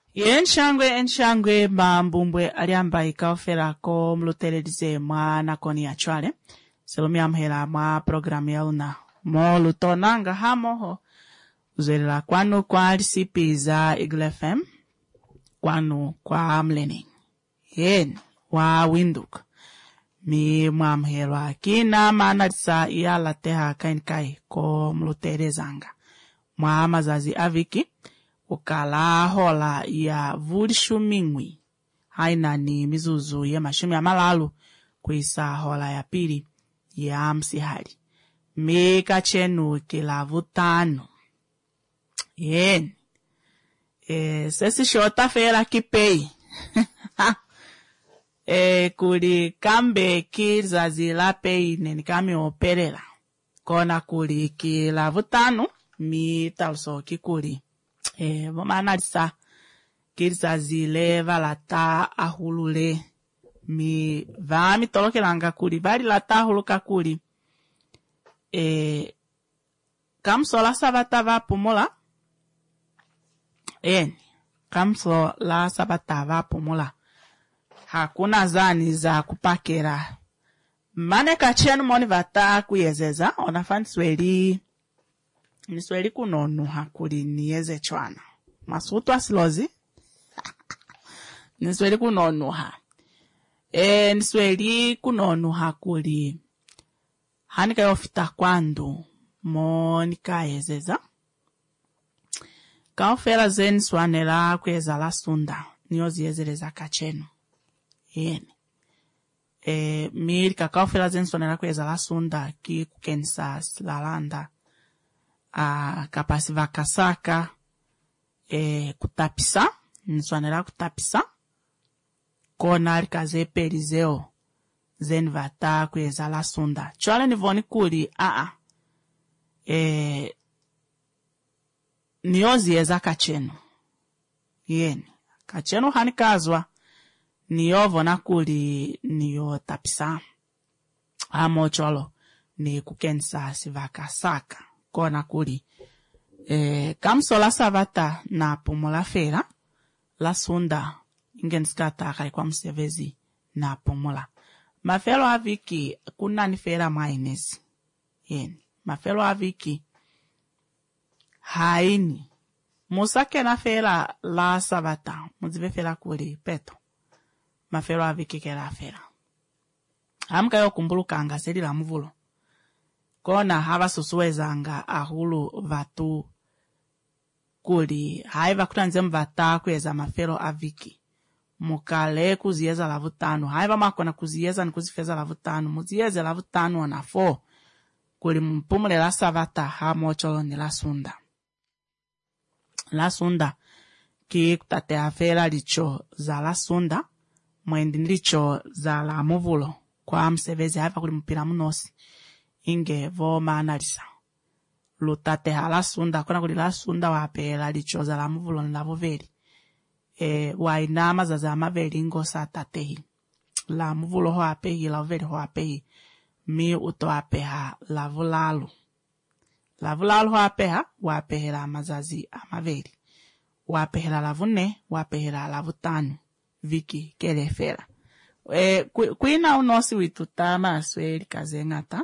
Enshangwe mambumbwe aliamba ikaoferako mlutelelize mwana koni ya chwale. Selumia mhela mwa programu ya una. Mo lutonanga hamoho. Uzwelila kwanu kwa risipi za Eagle FM. Kwanu kwa mlening. Yen wa winduk. Mi mwamhelwa kina manatisa iyala teha kainkai ko mlutelezanga. Mwamazazi aviki. Ukala hola ya vulishumingwi. Haina ni mizuzu ya mashumi ya malalu. Kuisa hola ya pili ya msihari. Mika chenu kila vutano. Yen. Sesi shota fela kipei. Kuli kambe kizazi la pei neni kami operela. Kona kuli kila vutano. Mi talso kikuli. Vomanalisa kizazi le valata ahulule. Mi vami tolokelanga kuli. Vali lata ahuluka kuli. Kamso la sabata va pumula. Kamso la sabata va pumula. Hakuna zani za kupakera. Mane kachenu moni vata kuyezeza. Onafani Nisweli kunonu hakuli niyeze chwana. Masutu asilozi. Nisweli kunonu ha. Nisweli kunonu hakuli. Hanika yofita kwandu. Monika yezeza. Kaofela zeni swanela kweza la sunda. Niyozi yezereza kachenu. Miri kakaofela zeni swanela kweza la sunda. Ki kukensa lalanda. Kapasi vakasaka. Kutapisa. Niswanela kutapisa. Kona alikaze perizeo. Zeni vata kweza la sunda. Chwale nivoni kuli. Niyozi yeza kachenu. Kachenu hanikazwa. Niyovo na kuli niyo tapisa. Amo cholo. Ni kukensa sivakasaka. Kona kuli. Kamso la savata na pumula fera. La sunda. Ingenskata kai kwa msevezi na pumula. Mafelo aviki kuna ni fera mainesi. Mafelo aviki. Haini. Musake na fera la savata. Muzive fera kuli peto. Mafelo aviki ke la fera. Hamka yo kumbulu kanga sedi la mvulo. Kona hava susuwezanga ahulu vatu kuli. Haiva kutanze mvata kweza mafelo aviki. Mukale kuzieza la vutano. Haiva makona kuzieza ni kuzifeza la vutano. Muzieze la vutano na 4. Kuli mpumule la savata hamocho ni la sunda. La sunda. Ki kutate afera licho za la sunda. Mwendi licho za la muvulo. Kwa msevezi haiva kuli mpira munosi. Inge vo manalisa. Lutate hala sunda. Kuna kuli la sunda wapela licho za la muvulo ni la voveri. Wainama za maveri ingo sa tatehi. La muvulo ho apehi, la voveri ho apehi. Mi uto apeha la vulalu. La vulalu ho apeha, wapehela mazazi amaveri. Wapehela la vune, wapehela la vutanu. Viki kelefera. Kuina unosi witutama sweli kazengata.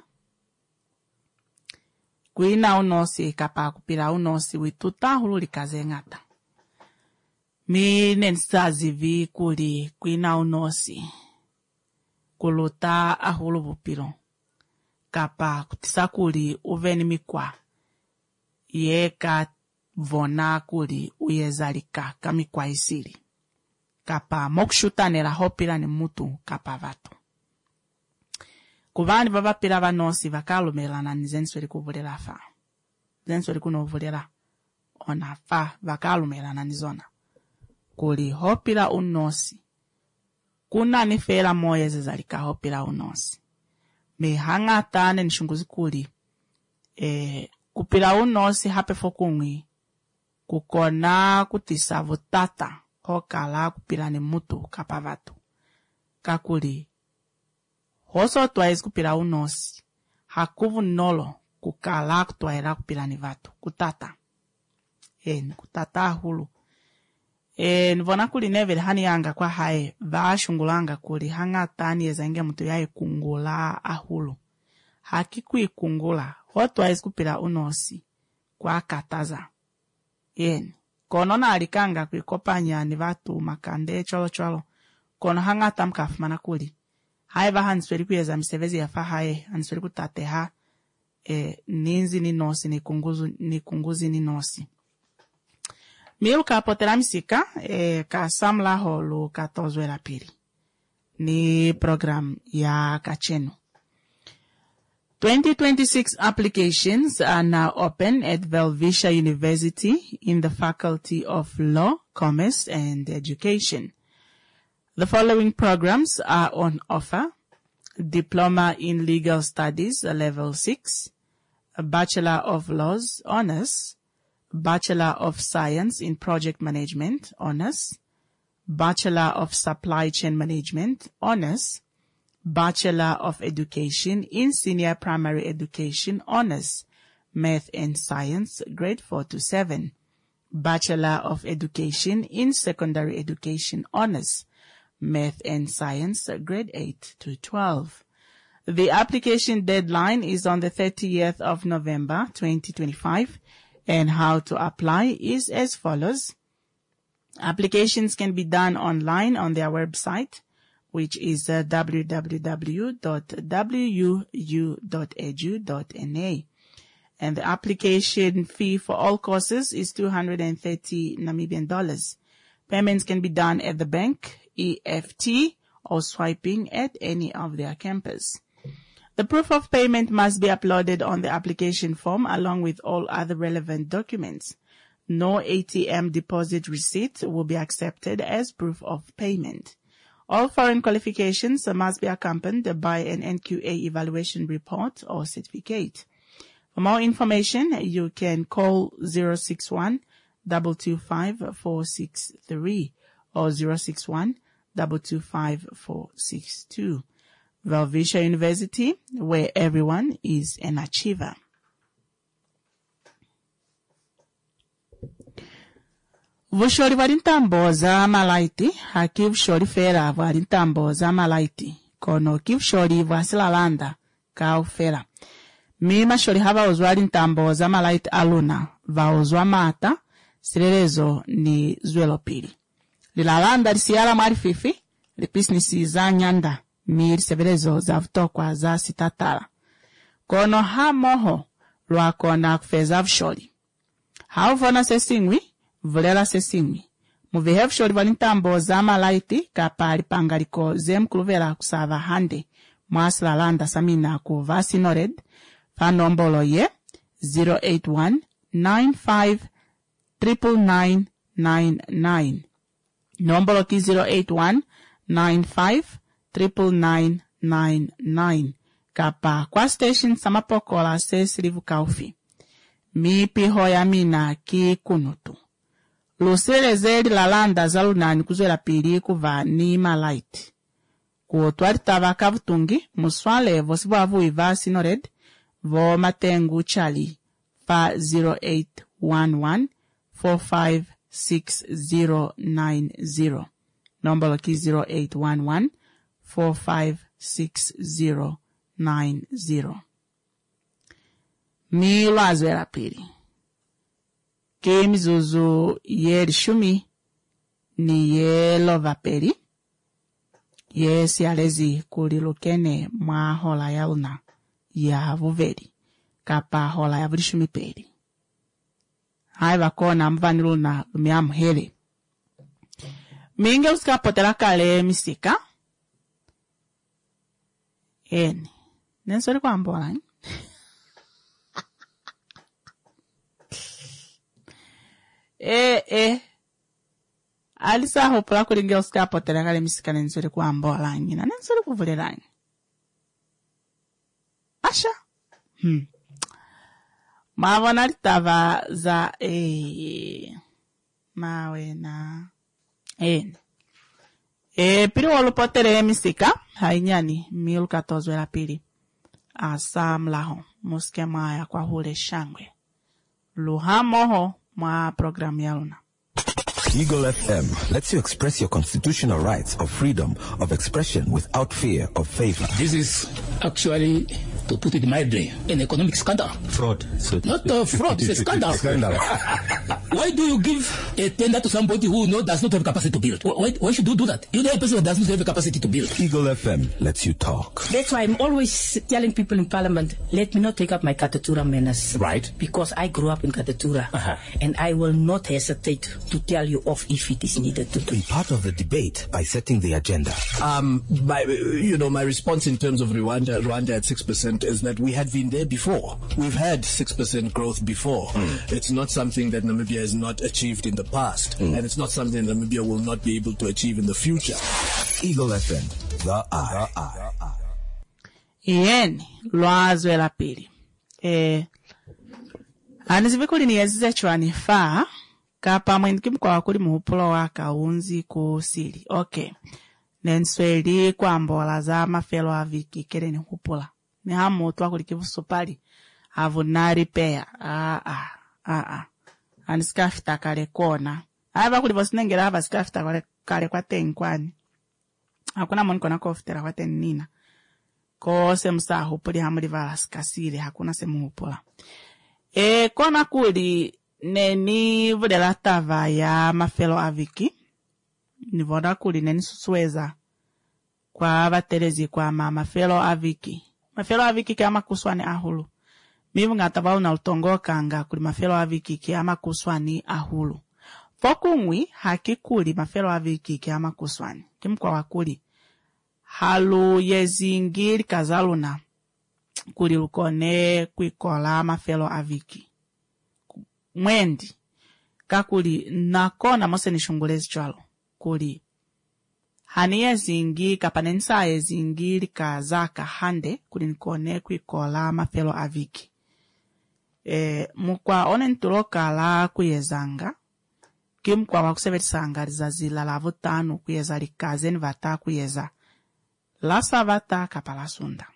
Kuina unosi kapa kupira unosi wituta hululi kazengata. Mi nensazi vi kuli kuina unosi. Kuluta ahulu vupiro. Kapa kutisa kuli uveni mikwa. Yeka vona kuli uyezalika kamikwa isiri. Kapa mokshuta nela hopila ni mutu kapa vatu. Kuvani baba pila vanosi vakalumela na nizensweli kuvulela fa. Zensweli kunovulela. Ona fa vakalumela na nizona. Kuli hopila unosi. Kuna nifela moye zezalika hopila unosi. Mehanga tane nishunguzi kuli. Kupila unosi hape fokungwi. Kukona kutisa vutata. Hokala kupila ni mutu kapavatu. Kakuli. Hoso tuwaizi kupila unosi. Hakuvu nolo. Kukala kutuwaira kupila ni vatu. Kutata. Kutata hulu. Nivona kuli nevele hani yanga kwa hae vashungulanga kuli hanga tani ezange mtu yae kungula ahulu. Haki kungula watu waizi kupila unosi kwa kataza. Kono alikanga kuikopanya ni vatu makande cholo. Kono hanga tamkafumana kuli. Hae va hansweri kuyeza misevezi ya fahae hansweri kutateha ninzi ni nosi ni kunguzi ni nosi. Milu kapotela misika kasamla holu katozwe la pili. Ni program ya kachenu. 2026 applications are now open at Velvisha University in the Faculty of Law, Commerce and Education. The following programs are on offer: Diploma in Legal Studies, Level 6, a Bachelor of Laws, Honors, Bachelor of Science in Project Management, Honors, Bachelor of Supply Chain Management, Honors, Bachelor of Education in Senior Primary Education, Honors, Math and Science, Grade 4 to 7, Bachelor of Education in Secondary Education, Honors, Math and Science, Grade 8 to 12. The application deadline is on the 30th of November, 2025, and how to apply is as follows. Applications can be done online on their website, which is www.wuu.edu.na. And the application fee for all courses is $230 Namibian. Payments can be done at the bank, EFT, or swiping at any of their campus. The proof of payment must be uploaded on the application form along with all other relevant documents. No ATM deposit receipt will be accepted as proof of payment. All foreign qualifications must be accompanied by an NQA evaluation report or certificate. For more information, you can call 061-225-463 or 061-225-462. Velvisha University, where everyone is an achiever. Vushori valintambo za malaiti, haki vushori fera valintambo za malaiti, kono kivushori vasilalanda ka ufera. Mima shori hava ozwa lintambo za malaiti aluna, va ozwa mata, silerezo ni zwelo pili. Lilalanda lisiala mwari fifi, lipisnisi za nyanda, miri severezo za vutokwa za sitatala. Kono ha moho, luakona kufeza vushori. Hauvona sesingwi, vulela sesingwi. Muvihe vushori valintambo za malaiti kapali pangaliko zemkuluvela kusava hande. Mwasilalanda samina ku vasinored. Fanombolo ye 081-95-99999. Nombolo ki 081-95-99999. Kapa kwa station samapokola se silivu kaufi. Mi piho ya mina ki kunutu. Luselezeli lalanda zalunani kuzwela pili kuva ni malaiti. Kuotwalitava kavutungi, muswale vosivavu iva sinored, vo matengu chali, fa 0811-456090. Nombolo ki 0811-456090. Mi lwazwela pili. Ke mizuzu ye lishumi ni ye lova peli. Yes, yalezi kulilukene mwa hola ya una ya vuveli. Kapa hola ya vulishumi peli. Haiva kona mvaniluna lumiamu hele. Minge usikapotela kale misika. Nensori kwa mbola. Alisa hopula kulinge usikapotela kale misika nensori kwa mbola. Nensori kuvulelani. Asha. Mavona litava za mawena. Pili walupotele misika. Hainyani milu katozwe la pili. Asa mlaho. Muske maya kwa hule shangwe. Luha moho mwa programu ya luna. Eagle FM lets you express your constitutional rights of freedom of expression without fear of favor. This is actually, to put it mildly, an economic scandal. Fraud. So Not fraud, it's a scandal. Scandal. Why do you give a tender to somebody who does not have capacity to build? Why should you do that? You know a person that does not have the capacity to build. Eagle FM lets you talk. That's why I'm always telling people in Parliament, let me not take up my Katatura manners. Right. Because I grew up in Katatura. And I will not hesitate to tell you off if it is needed to. Be part of the debate by setting the agenda. My response in terms of Rwanda at 6% is that we had been there before. We've had 6% growth before. It's not something that Namibia has not achieved in the past. And it's not something Namibia will not be able to achieve in the future. Eagle FM, the eye. Yeni, lwazo la pili. Anizibikuli ni yazize chwani faa, kapa mwindikim kwa wakuli muhupulo waka unzi kusili. Okay. Nensweli kwa mbola za mafelo aviki kere ni hupula. Ni hamu tuwa kulikivu supali. Avunari pea. Anisikafita kare kona. Haiba kulivosinengela hava sikafita kare kwa tenkwani. Hakuna mwini kona kofitera kwa tenina. Ko semusa hupuli hamuli vala sikasili. Hakuna semu hupula. Kona kuli neni vudela tava ya mafelo aviki. Nivoda kuli neni susueza kwa vaterezi kwa mafelo aviki. Mafelo aviki kia makuswani ahulu. Mivu ngatava una utongo kanga kuli mafelo aviki kia makuswani ahulu. Fokungwi haki kuli mafelo aviki kia makuswani. Kimkwa wakuli. Halu yezingiri kazaluna. Kuli lukone kuikola mafelo aviki. Mwendi. Kakuli nakona mose nishungulezi chwalo. Kuli. Hani yezingi kapanensa yezingiri kazaka hande. Kuli nikone kuikola mafelo aviki. Mukwa one ntuloka la kuyezanga. Kimkwa wakusebetsanga rizazila la vutanu kuyeza likazeni vata kuyeza. Lasa vata kapala sunda.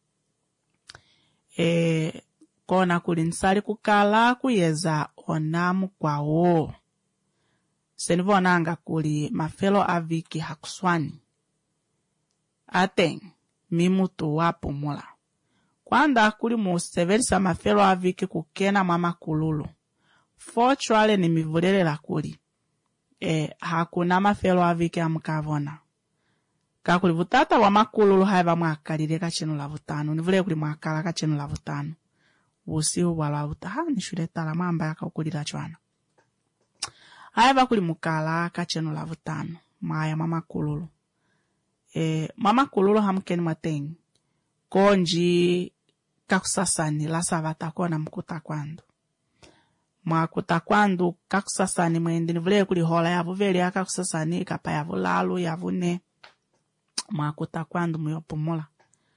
Kona kulinsari kukala kuyeza onamu kwa o. Senivonanga kuli mafelo aviki hakuswani. Ateng, mimutu wapo mula. Kwanda kuli museverisa mafelo aviki kukena mama kululu. Fortuale ni mivulele la kuli. Hakuna mafelo aviki amukavona. Kakuli vutata wa makululu haiva mwakalile kachenu la vutanu. Nivule kuli mwakala kachenu la vutanu. Wusiu wala utaha nishuleta la mamba yaka ukulila chwana. Haiva kuli mukala kachenu la vutanu. Maya mama kululu. Mama kululu hamkeni matengi. Konji kakusasani la savata kona mkuta kwandu. Mwakuta kwandu kakusasani mwendi nivule kuli hola yavu veli ya kakusasani kapa yavu lalu yavu ne. Mwakuta kwandu muyopumula.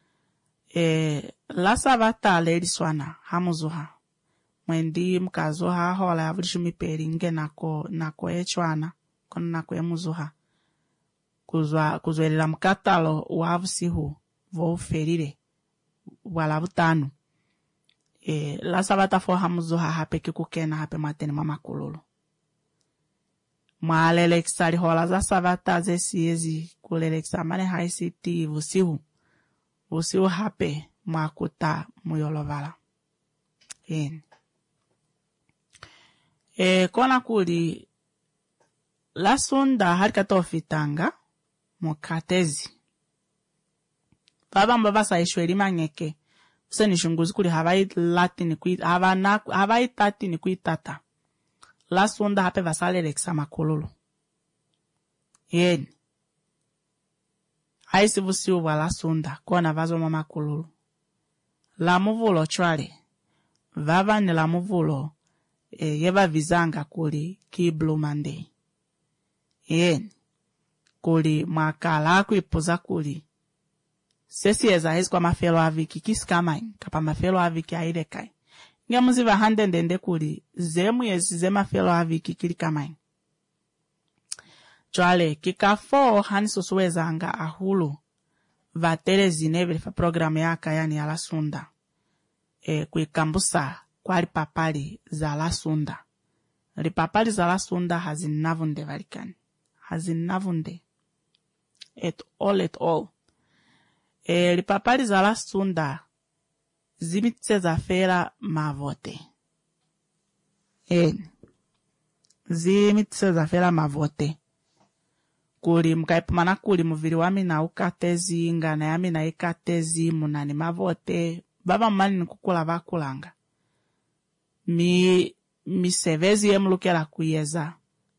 La savata ledi swana hamuzuha. Mwendi mkazuha hola yavu lishumiperi nge nako echwana. Kono nako emuzuha. Kuzwelila mkatalo wavu sihu. Voferire. Wala vutanu. La savata fo hamuzuha hape kikukena hape mateni mama kululu. Mwalele kisari hola za savata zesiezi kulele kisamane haisiti vusihu. Vusihu hape mwakuta muyolovala. Kona kuli la sunda harikata ofitanga mukatezi. Baba mbavasa ishweli mangeke. Useni shunguzi kuli havai tati ni kuitata. La sunda hape vasalele kisama kululu. Haisi vusiu wa la sunda kona vazo mama kululu. La muvulo chwale. Vava ni la muvulo yeva vizanga kuli ki Blue Monday. Kuli makala kuipuza kuli. Sesi eza hezi kwa mafelo aviki kisikamai. Kapa mafelo aviki airekai. Nge muziva hande ndende kuli. Zemu yezi ze mafelo aviki kilikamai. Chwale kikafo hani susuweza anga ahulu. Vatere zinevele fa programu yaka yani ala sunda. Kuikambusa kwali papali za la sunda. Lipapali za la sunda hazinavunde valikani. Hazinavunde. At all. Lipapali za la sunda zimitse za fera mavote. Zimitse za fera mavote. Kuli mkaipumana kuli muviri wami na ukatezi, ngana yami na ikatezi, munani mavote. Baba mani nikukula vakulanga. Mi sevezi yemulukela kuyeza.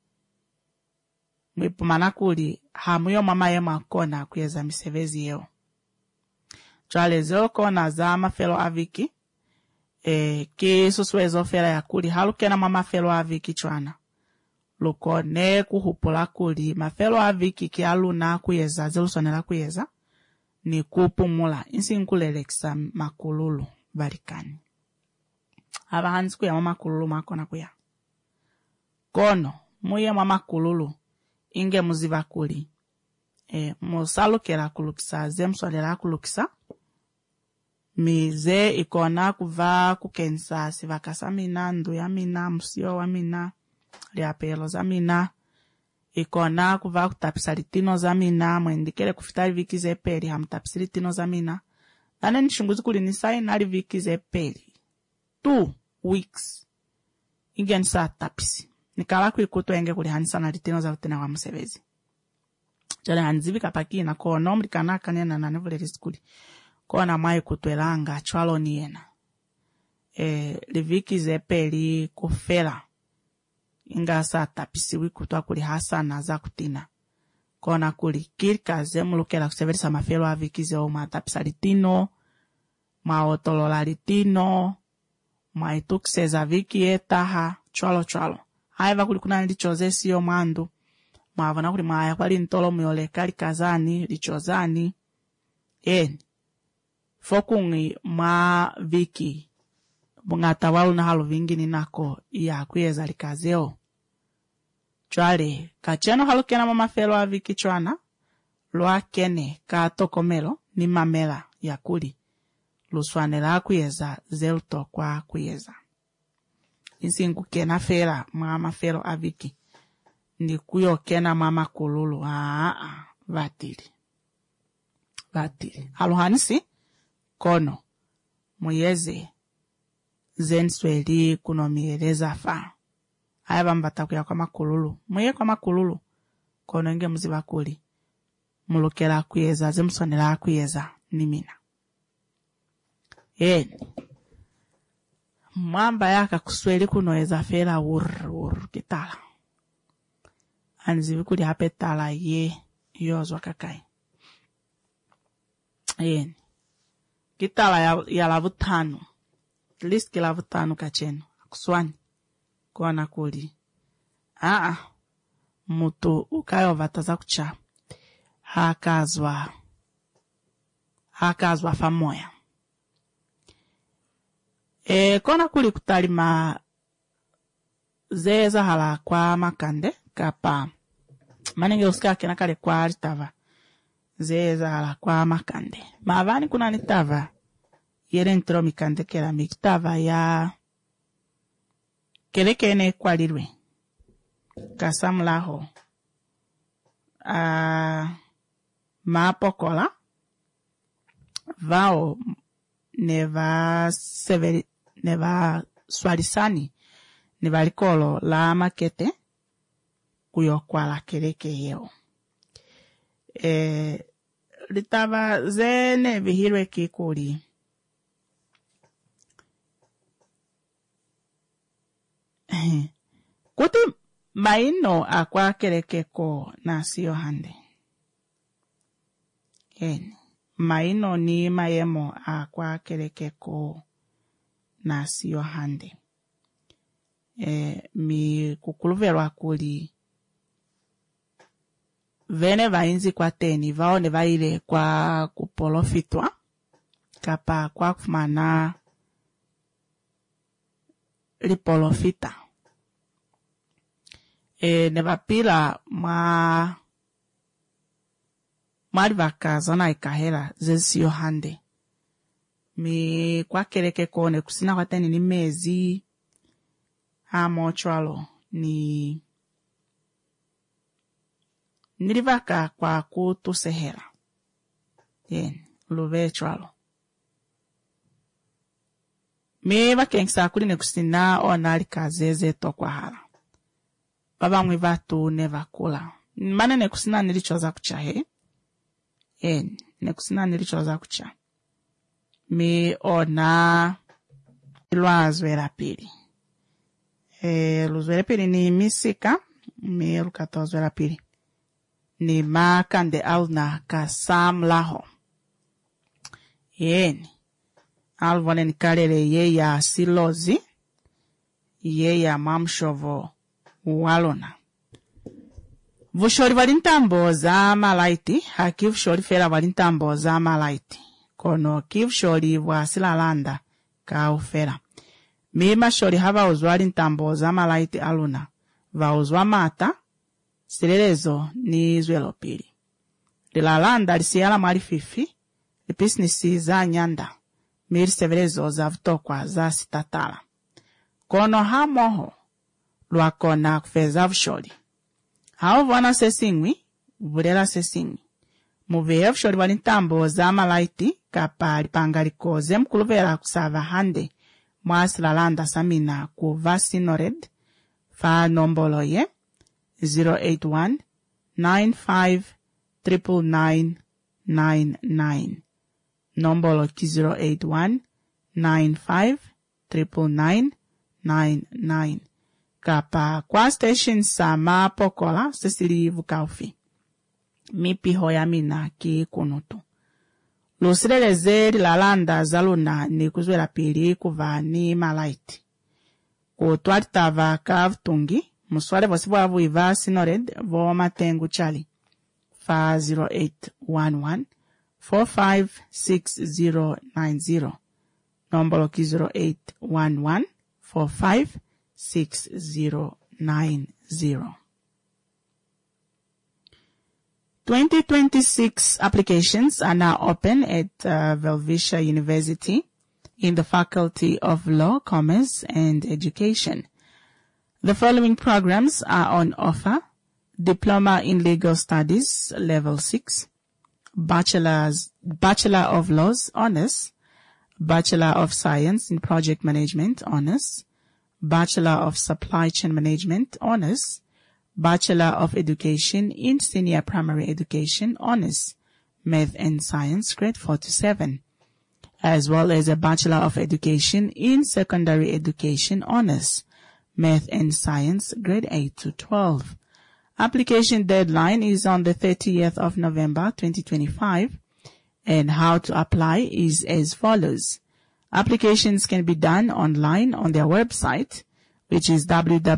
Mwipumana kuli hamuyo mama yemu akona kuyeza mi sevezi yeo. Chwale zeo kona za mafelo aviki. Ki suswezo fela ya kuli halukena mama felo aviki chwana. Lukone kuhupula kuli mafelo aviki ki aluna kuyeza zelusonela kuyeza. Ni kupumula insi nkulelekisa makululu barikani. Aba hansi kuya mama kululu makona kuya. Kono muye mama kululu inge muziva kuli. Musalukela kulukisa zemswalela kulukisa. Mize ikona kuva kukensa sivakasa mina, ndu ya mina, musio wa mina, liapelo za mina. Ikona kuva kutapisa litino za mina, mwendikele kufitari viki zepeli, hamtapisi litino za mina. Dane nishunguzi kuli nisai nari viki zepeli. 2 weeks. Inge nisa tapisi. Nikala kuikutu enge kuli hanisa na litino za utena wa musevezi. Jale hanzivi kapaki na kono mrikana kanena na nevule riskuli. Kona mai kutwelanga chwalo niena. Liviki zepeli kufela. Inga sa tapisiwi kutwa kuli hasana za kutina. Kona kuli kirka zemulukela kuseverisa mafelo aviki zeo matapisa litino. Maotolola litino. Maitukiseza viki etaha. Chwalo. Haiva kuli kuna lichoze siyo mandu. Maavana kuli maaya kwa lintolo muyole kali kazani, lichozani. Fokungi ma viki. Bungata walu na halu vingini nako ya kuyeza likazeo. Chwale, kacheno halu kena mama felo wa viki chwana. Lua kene ka tokomelo ni mamela ya kuli. Luswanela kuyeza zelto kwa kuyeza. Insingu kena fela mama felo aviki. Ndi kuyo kena mama kululu. Vatili. Aluhanisi. Kono. Muyeze. Zensweli kunomieleza fa. Haiba mbata kuya kwa makululu. Muye kwa makululu. Kono inge mziva kuli. Mulukela kuyeza. Zemsonela kuyeza. Nimina. Mwamba yaka kusweli kunoeza fela ur kitala. Anzivi kuli hapetala yozwa kakai. Kitala ya lavutano. List ki lavutano kacheno. Kuswani. Kwa nakuli. Mutu ukayo vataza kucha. Hakazwa famoya. Kona kuli kutalima zeza hala kwa makande. Kapa. Manenge usika kena kale kwa aritava. Zeza hala kwa makande. Maavani kuna nitava. Yere ntro mikande kera mikitava ya. Keleke ene kwa lirwe. Kasamulaho. Maapokola. Vao. Neva swalisani. Neva likolo la makete. Kuyo kwa la keleke yeo. Litava zene vihirwe kikuli. Kuti maino akwa keleke ko na siyo hande. Maino ni mayemo akwa keleke ko na siyo hande. Mi kukuluverwa kuli. Vene vainzi kwa teni, vaone vaile kwa kupolofitwa. Kapa kwa kufumana lipolofita. Nevapila mwari vakaza na ikahela zesiyo hande. Mi kwa keleke kone kusina kwa teni ni mezi. Hamo chwalo. nilivaka kwa kutusehera luvetwalo me vakengisa kuli nekusina onali kazeze tokwahara babamwe vatu nevakula mane nekusina nilichoza kuchahe nekusina nilichoza kucha me ona lwazwera pili luzwera pili ni misika me lukatozwera pili ni makande alna kasam laho alvone nikalele yeya silozi yeya mamshovo walona vushori valintambo za malaiti haki vushori fera valintambo za malaiti kono kivushori vwa silalanda ka ufera mima shori hava uzwali ntambo za malaiti aluna vauzwa mata silelezo ni zwelo pili lilalanda lisiyala mwali fifi lipisinisi za nyanda miri sevelezo za vutokwa za sitatala kono hamoho lwakona kufeza vushori hao vwana sesingwi vulela sesingwi muveya vushori wali ntambo za malaiti kapa lipangaliko zemkuluvela kusava hande mwasilalanda samina ku vasinored fa nombolo ye 081-95-99999 nombolo ki 081-95-99999 kapa kwa station sama pokola sesili vukaufi mipiho ya mina ki kunutu lusileleze lilalanda zaluna ni kuzwela pili kuva ni malaiti kutwalitava ka vutungi muswale vosi bwavu iva sinored vo matengu chali fa 0811-456090 nombolo ki 0811-456090. 2026 applications are now open at Velvisha University in the Faculty of Law, Commerce and Education. The following programs are on offer: Diploma in Legal Studies, Level 6, Bachelor of Laws, Honors, Bachelor of Science in Project Management, Honors, Bachelor of Supply Chain Management, Honors, Bachelor of Education in Senior Primary Education, Honors, Math and Science, Grade 4 to 7, as well as a Bachelor of Education in Secondary Education, Honors, Math and Science, Grade 8 to 12. Application deadline is on the 30th of November, 2025, and how to apply is as follows. Applications can be done online on their website, which is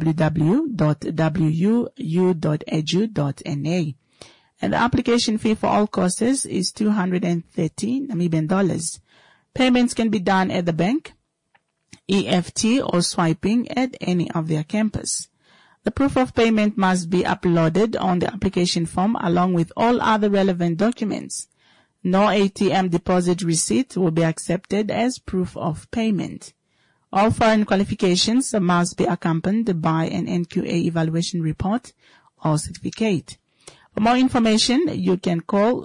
www.wuu.edu.na. And the application fee for all courses is $230 Namibian. Payments can be done at the bank, EFT, or swiping at any of their campus. The proof of payment must be uploaded on the application form along with all other relevant documents. No ATM deposit receipt will be accepted as proof of payment. All foreign qualifications must be accompanied by an NQA evaluation report or certificate. For more information, you can call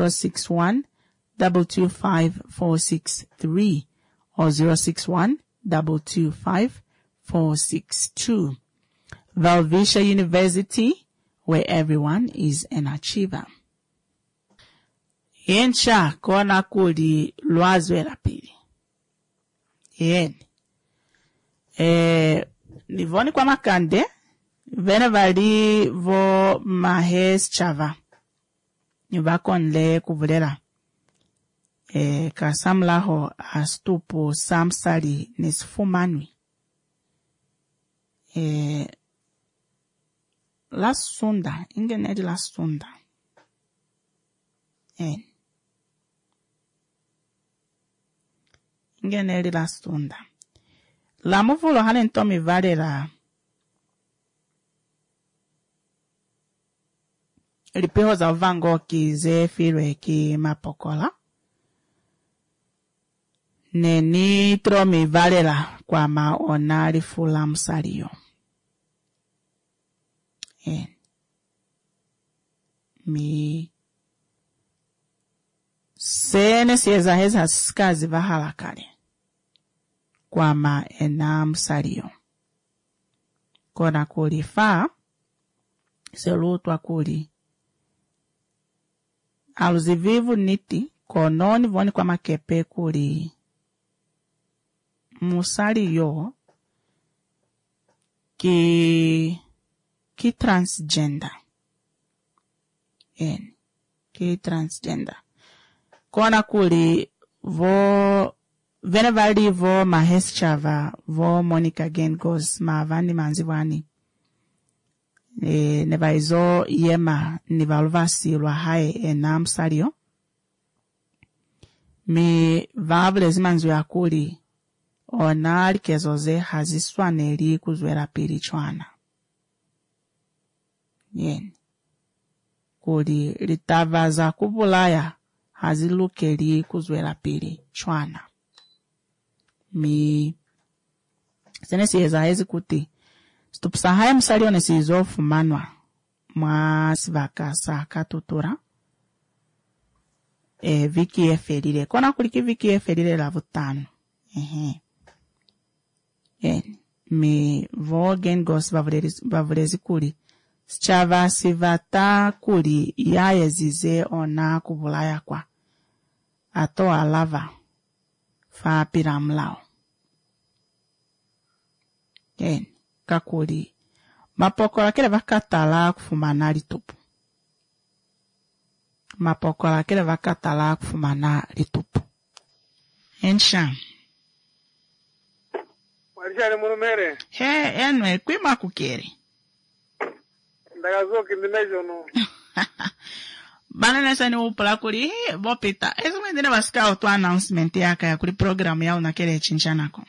061-225-463 or 061-225-462. Velvisha University, where everyone is an achiever. Yensha kona kuli lwazwela pili. Nivoni kwa makande, vene vali vo mahes chava. Nivakonle kuvulela. Kasamlaho astupu samsali nisfumanwi. Last sunda, ingenedi last sunda. Ingenedi last sunda. La muvulo hane ntomi valera. Lipeho za vango kize firwe ki mapokola. Neni tromi valera kwa maona lifula msalio. mi sene sieza heza skazi vahala kale kwama ena msalio kona kuli fa selutwa kuli aluzivivu niti kononi voni kwa makepe kuli msalio ki transgender ki transgender kona kuli vo vene vali vo maheschava vo Monica Gengos mavani manzivani nevaizo yema nivalvasilwa hae enamsalio mi vavule zimanzu ya kuli ona likezoze haziswaneli kuzwela pili chwana kuli litavaza kubulaya hazilukeli kuzwela pili chwana mi sene siyeza hezi kuti stupsa haya msalio nesizo fumanwa mwa sivaka saka tutura viki eferile kona kuliki viki eferile la vutano mi vogen gos bavulezi kuli sichava sivata kuli yaye zize ona kubulaya kwa ato alava fa piramlao kakuli mapokola kele vakatala kufumana litupu mapokola kele vakatala kufumana litupu ensha Marishani munumere enwe kwima kukere ndagazoki ndimejono bana nesa ni upula kuli bopita ezo mwendine basika otu announcement yaka ya kuli program yao na kele chinchanako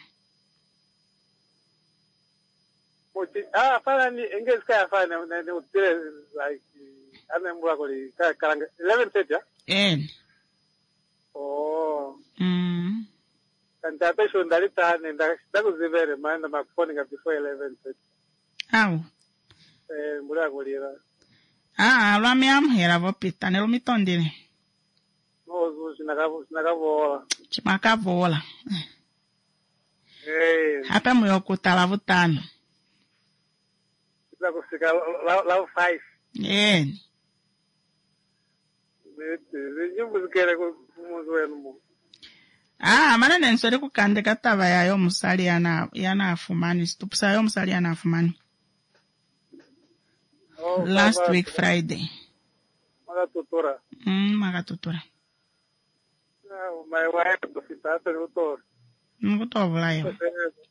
fana ni engezi kaya fana ni utile like ane mbula kuli karanga 11:30 kanta pesho ndalita nenda ndakuzivere maana makufoni nga before 11:30 au mbula kulira lwami amhera bopita nelo mitondile nozu sinakavola chimakavola hapa muyokutala vutano kufika lao 5 nyumbu zikere kumuzi wenu mu mana nensori kukande katava yayo musali yana afumani stupsa yayo musali yana afumani last week Friday magatutura my wife kufita ngutovulayo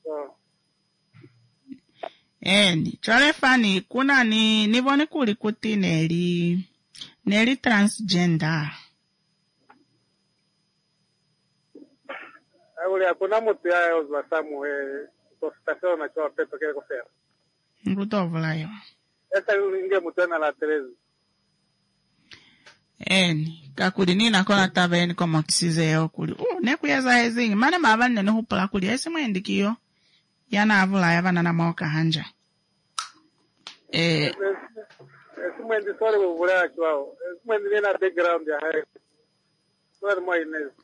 chole fani kuna nivone kuli kuti neli transgender Aguli hakuna mtu yae ozwa samu kofitasewa na chowa peto kele kofera ngutovulayo esa inge mtu na la 13 kakuli nina kona taveni kama kisize yao kuli nekuyeza hezingi mane mavani nene hupula kuli esi mwendikiyo yana avula ya vana na maoka hanja mwendi sore kuvulea chwao mwendi nina background ya hai sore mwa inezi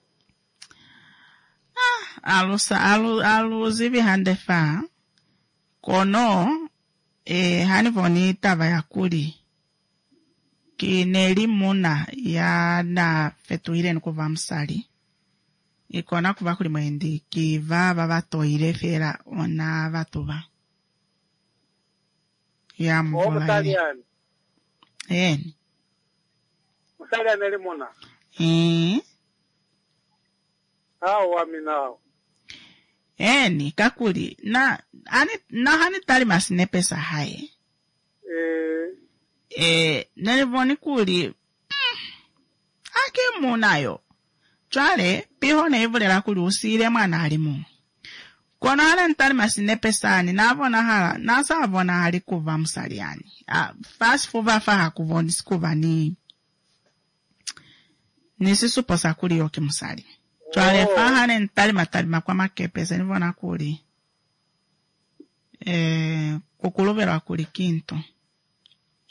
aluzivi hande fa kono hanivoni tava ya kuli kineli muna ya na fetuile nkuva msali ikona kuva kuli mwendi kiva vavatoile fera ona vatuva ya mvula musali aneli muna waminao kakuli na hani tali masine pesa hae nelivoni kuli ake munayo chwale piho neivulela kuli usile mwana alimu kono hale ntali masine pesani navona hala nasavona hali kuva musaliani fast fuva faha kuvoni sikuva nisisuposa kuli yoki musali chwale faha ntali matalima kwa makepese nivona kuli kukuluvela kuli kinto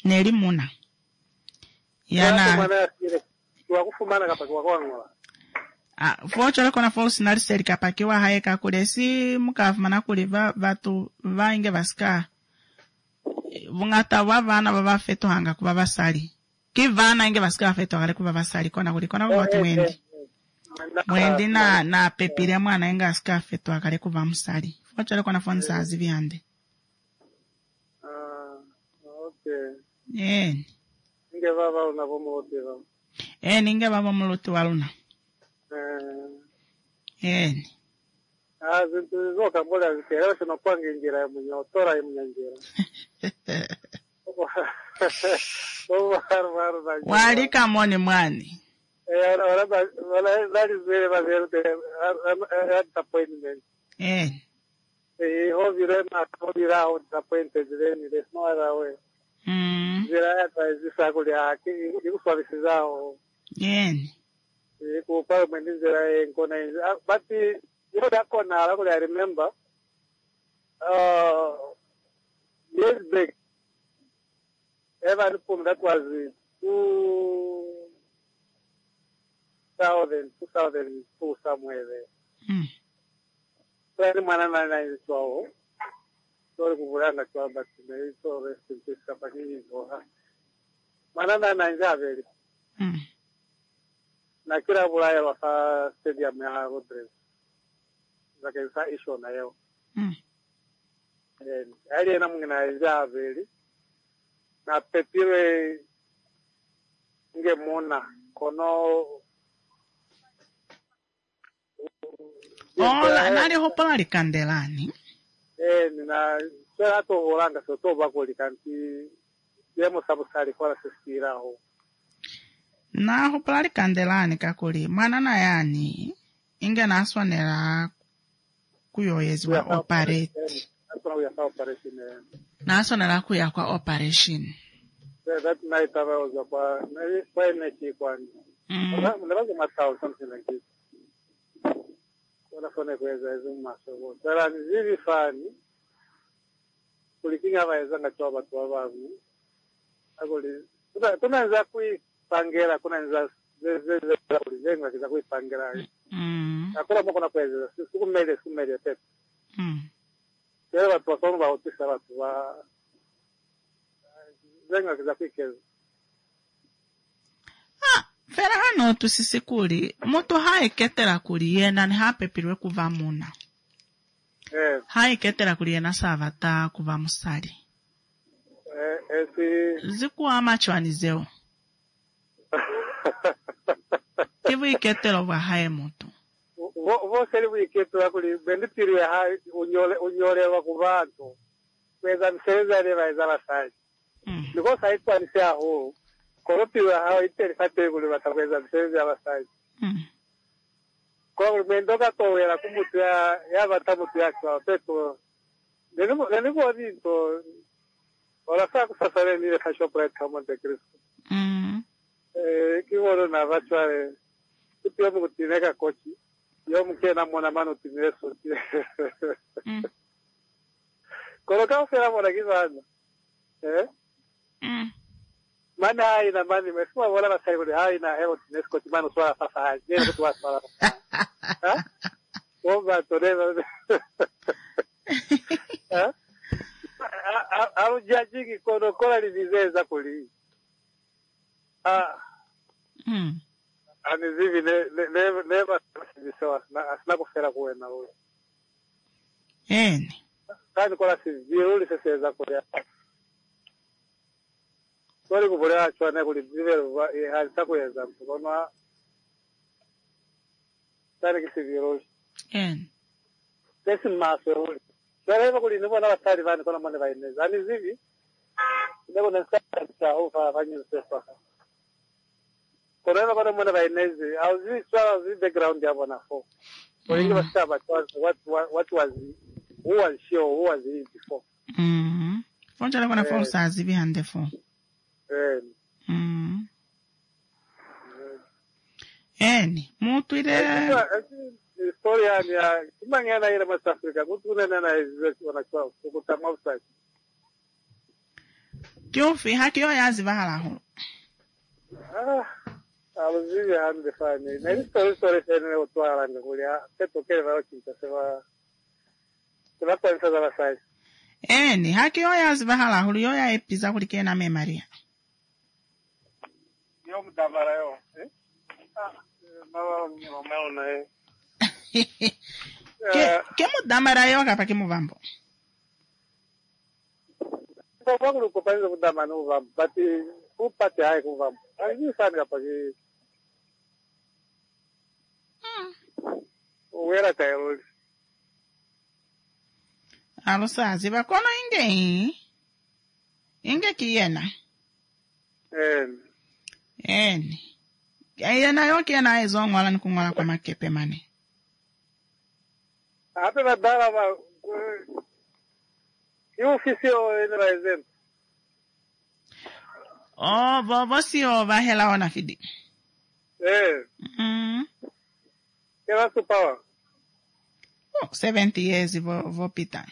neri muna yana Mana kwa kufumana kapa kwa kwangu. Vochola kona false nari seri kapakiwa haeka kule si mukavumana kule vatu vainge vasika vungata vavana vavafeto hanga kuva vasali kivana inge vasika feto hanga kuva vasali kona vatu mwendi na pepire mwana inga asika feto hanga kuva musali vochola kona false azi viande okay inge vava unavomote vava ninge vava muluti waluna zintu zoka mbola zikera shino kwange njira munyotora imunyanjira wali kamoni mwani that is very disappointment hovira disappointed then there's no other way zira zisakuli haki ikuswabisizao ku parliament nzira enkona but you know that corner I remember years back that was 2002 somewhere there so mwana na hizo so kuburanga kwa but so rest in peace kapaki hizo mwana na njaveli na kila bulaya wasa stadium ya Rodriguez zakesa isho na yao ali na mungina njaveli na pepire nge mona kono nali hopali kandelani nina sera to oranga so to bakoli kanti yemo sabusali kwa sisira ho na hopali kandelani kakuli mwana na yani inge naswanera kuyoyezwa operate naswanera kuya kwa operation that night I was about by next one never matao something like this wanafanya kuweza hizo masomo sasa ni hivi fani kulikinga waweza ngatoa watu wabavu akoli tunaanza kuipangela kunaanza zeze kulijenga kiza kuipangela akora mko na kuweza sikumele tete leo watu wasoma bautisa watu wa zenga kiza kuikeza fera hano tusisikuli moto haeketera kuli yena ni hapepirwe kuva muna haeketera kuli yena savata kuva musali ziku amachwani zeo kivu iketera wa hae moto voseli wiketera kuli benditiri ya unyole wa kuvanto kweza mseza leva basali because haitwa ni sea ho koropiwa hao iteri kate kule batakweza msezi abasaji kwa mendoka towera kumutu ya batamutu yakwa peto nilikuwa dito wala saa kusafari nile kashopra kama Monte Cristo kiworo na vachwale kupia mukutineka kochi yo mkena mwana mano tinireso koroka ufera mwana kizana mana ina mani mesuma wala basayibuli haina hewa tinesko timano swala sasa haji nene kutuwa swala Omba toreva au jajiki kono kola livizeza kuli anizivi neva sivisewa asina kufera kuwena uwe kani kola siviruli seseza kuli Kori kubolea chwane kuli zivero halisa kuyeza mtukonwa tari kisiviruli Desi maso Sasa kuli nipo na watari vani kona mwane vaineza ani zivi Nebo nensaka cha ufa vanyi msefa Kona mwane vainezi au zivi swala zivi background ya wana fo Kwa hingi wasaba what was who was sure who was he before Fonjala kona fo sa zivi hande fo mutu ile historia ya kimangana ile West Africa kutunena na hizo wanachwa kukutama outside Kyofi haki yo yazi bahala hulu. Aluzivi hande fani. Na history fene utwala ngulia. Teto kele vao chinta seva kwenza za vasai. Eni haki yo yazi bahala hulu yo ya epiza kulike na me Maria. Yo mdamara yo. Mama umeona Ke mudamara yo kapa ke muvambo. Kwa kupanza mudamara no vambo, but upate hai kuvambo. Ai sana kapa ke Uwera tayo. Alusazi bakono inge kiyena. Eni. Yena yo kiyena ezo ngwala nkungwala kwa makepe mane. Ape badala ba yo ofisio ena exempt. Bobo si o va hela ona fidi. Kela su power. 70 years vo pita.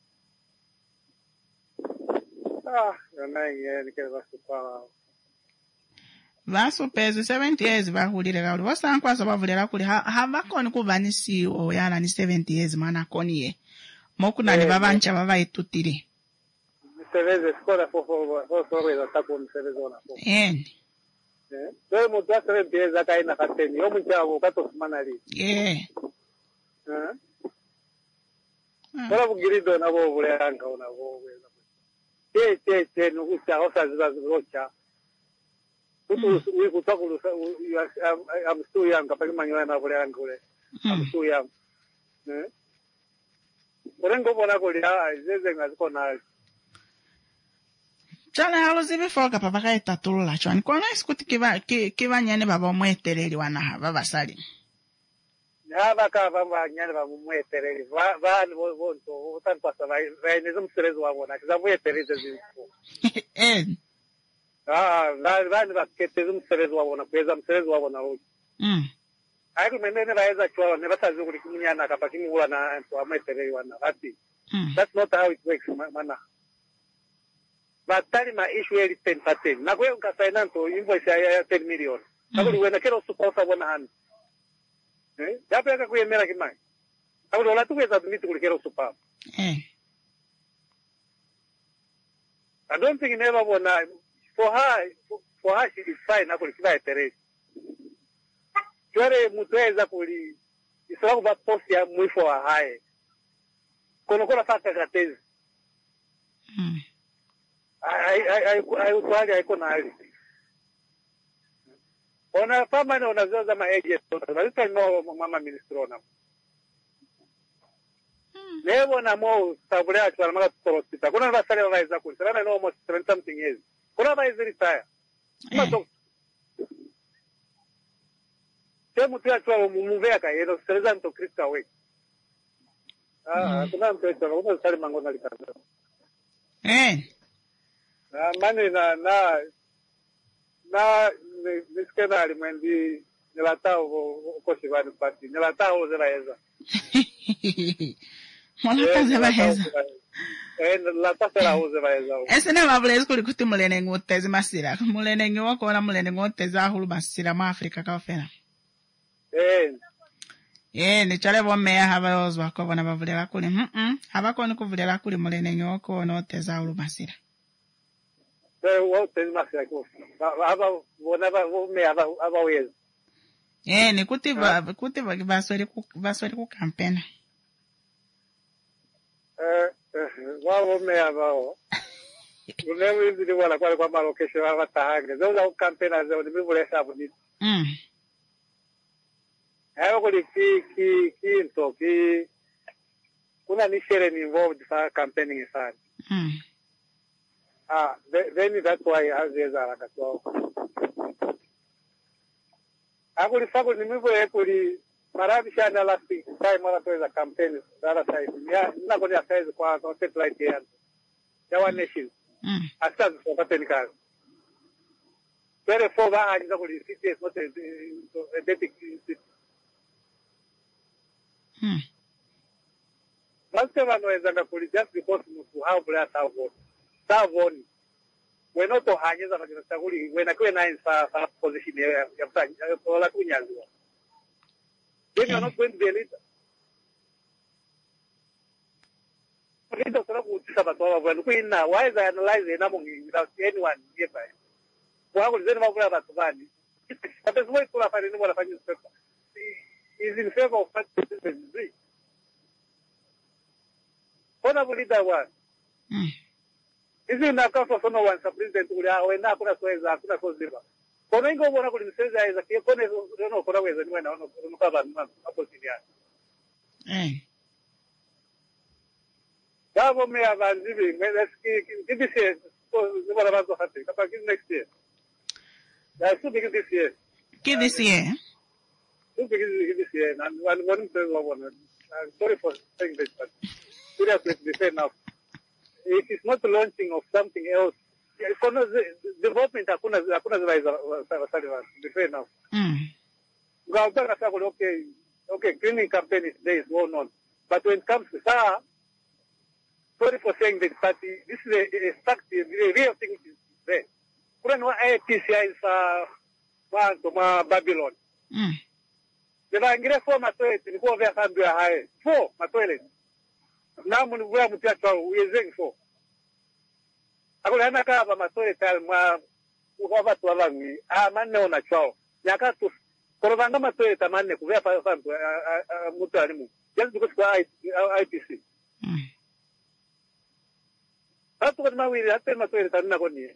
Yo nainge kela su power. Va su peso 70 years va hulire gauri. Vosa nkwa so bavulera kuli hava koni kuvani si o yana ni 70 years mana koni ye. Moku na ni babancha baba itutiri. Seveze skola fo reza taku seveze ona. Doi mutu 70 years akaina kateni. Yo mchago kato manali. Bora bugirido na bo bulanga ona bo. Che nukucha osa zibazocha. We talk I'm still young, kapag manyo na bulanga ule. I'm still young. Orengo bona ko dia zeze ngaziko na. Chana halo zibe foka papa ka itatulula chwani. Kwa na iskuti kiva nyane baba mwetereli wana hava basali. Hava ka baba nyane baba mwetereli. Va wonto utan pasa vai nezum serezo wa bona. Kiza mwetereli zipo. Va va kete zum serezo wa bona. Kweza mserezo wa bona hoji. Aiku menene vaeza chwa ne basazi kuli kunyana kapa kimula na mtu amwetereli wana. That's not how it works mana. Batali ma issue eli 10%. Na kwe unkasaina nto invoice ya 10 million. Nakuli wena kero suposa wana hani. Japo yaka kuyemera kimai. Nakuli wala tuweza tumiti kuli kero supa. I don't think never wana. For her she is fine. Nakuli kiva eterezi. Chwere mtuweza kuli isawaku ba posti ya mwifo wa hae. Kono fata katezi. Utwali haiko na hali. Ona fama na unazoza maege. Nalita ino mama ministrona. Levo na mo tabulea chwala maka tutorosita. Kuna nabasari wa vaiza kuli. Sarana ino almost 70 something years. Kuna vaiza retire. Mutu ya chwala muveka. Yeno sereza nto krista we. Kuna mtu ya chwala. Una sari mangona likanda. Mani niskena alimwendi nilatao koshivani pati nilatao zelaeza Molata zelaeza nilatao zelaeza ese ne mabulezi kuli kuti mulene ngotezi masira mulene ngoko wala mulene ngotezi ahulu masira mu Afrika ka ofena ni chale bomeya haba ozwa ko bona bavulera kuli haba koni kuvulera kuli mulene ngoko no teza ahulu masira. Ni kuti vasweri ku campaign. Wao mea bao. Unewe hizi wala kwa malokesho wa tahange. Zoza ku campaign azo ni bibule sabu ni. Hayo kuli kinto kuna ni shere ni involved for campaigning sana. Then that's why there's a like so. Akuli fago ni mwivo kuli marabi shana last time mara toza campaign dala side. Ya na kodi size kwa satellite ya. Ya one nation. Asa kwa campaign kazi. Pere foba anja kuli city not a basic. Basi wanaweza kuli just because mtu hao bila sababu. Savoni. wena to hanyeza pakina sakuli wena kwe na sa position ya mtani ola kunyazwa when you're not going to be a leader leader sala kutisa bathu aba kuina why is I analyze enamo without anyone nearby kwa kulizeni mabula bathu bani but as well kula fani ni wala fani newspaper is in favor of participants ona leader wa hizi na kafa sono one president ule wena kuna sweza kuna koziba kono ingo bona kulimseza iza kone no kona weza ni wena ono kaba hapo sinia Gabo me avanzibi let's give this year so ni wala bazo hati kapa give next year ya so big this year give this year so big this year and one sorry for saying this but seriously be fair now it is not launching of something else. Development hakuna zilaiza be fair now. Okay, cleaning campaign is there is well known. But when it comes to sorry for saying this, but this is a fact, a real thing is there. Kuna no APCI is Babylon. Ngira 4 matoilet ni kwa vya kambi ya hae. 4 matoilet. Namu ni vya mutia chao uyezeng 4. Akule hana kaba matoilet alma uwava tuwalangi. Manne ona chao. Nyaka tu korobanga matoilet manne kuvya kambi mutia alimu. Just because kwa IPC. Hatu kwa mawili hata matoilet alina koni.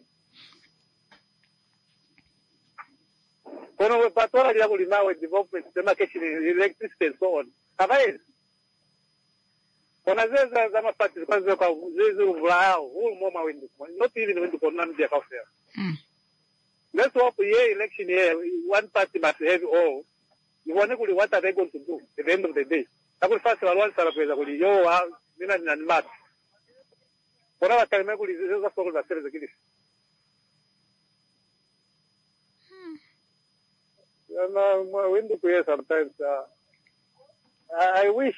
Kono patora ya kulimawe development demarcation electricity and so on. Havai. Kona zeza za mapati kwanza kwa zezi uvulao huu moma windu. Not even windu kona ndia kafea. Let's hope ye election here one party must have all. You want to what are they going to do at the end of the day? Takuli first one sala kweza kuli yo mina ni mat. Kona wakalime kuli zeza soko za sere zakili. Windu kuye sometimes I wish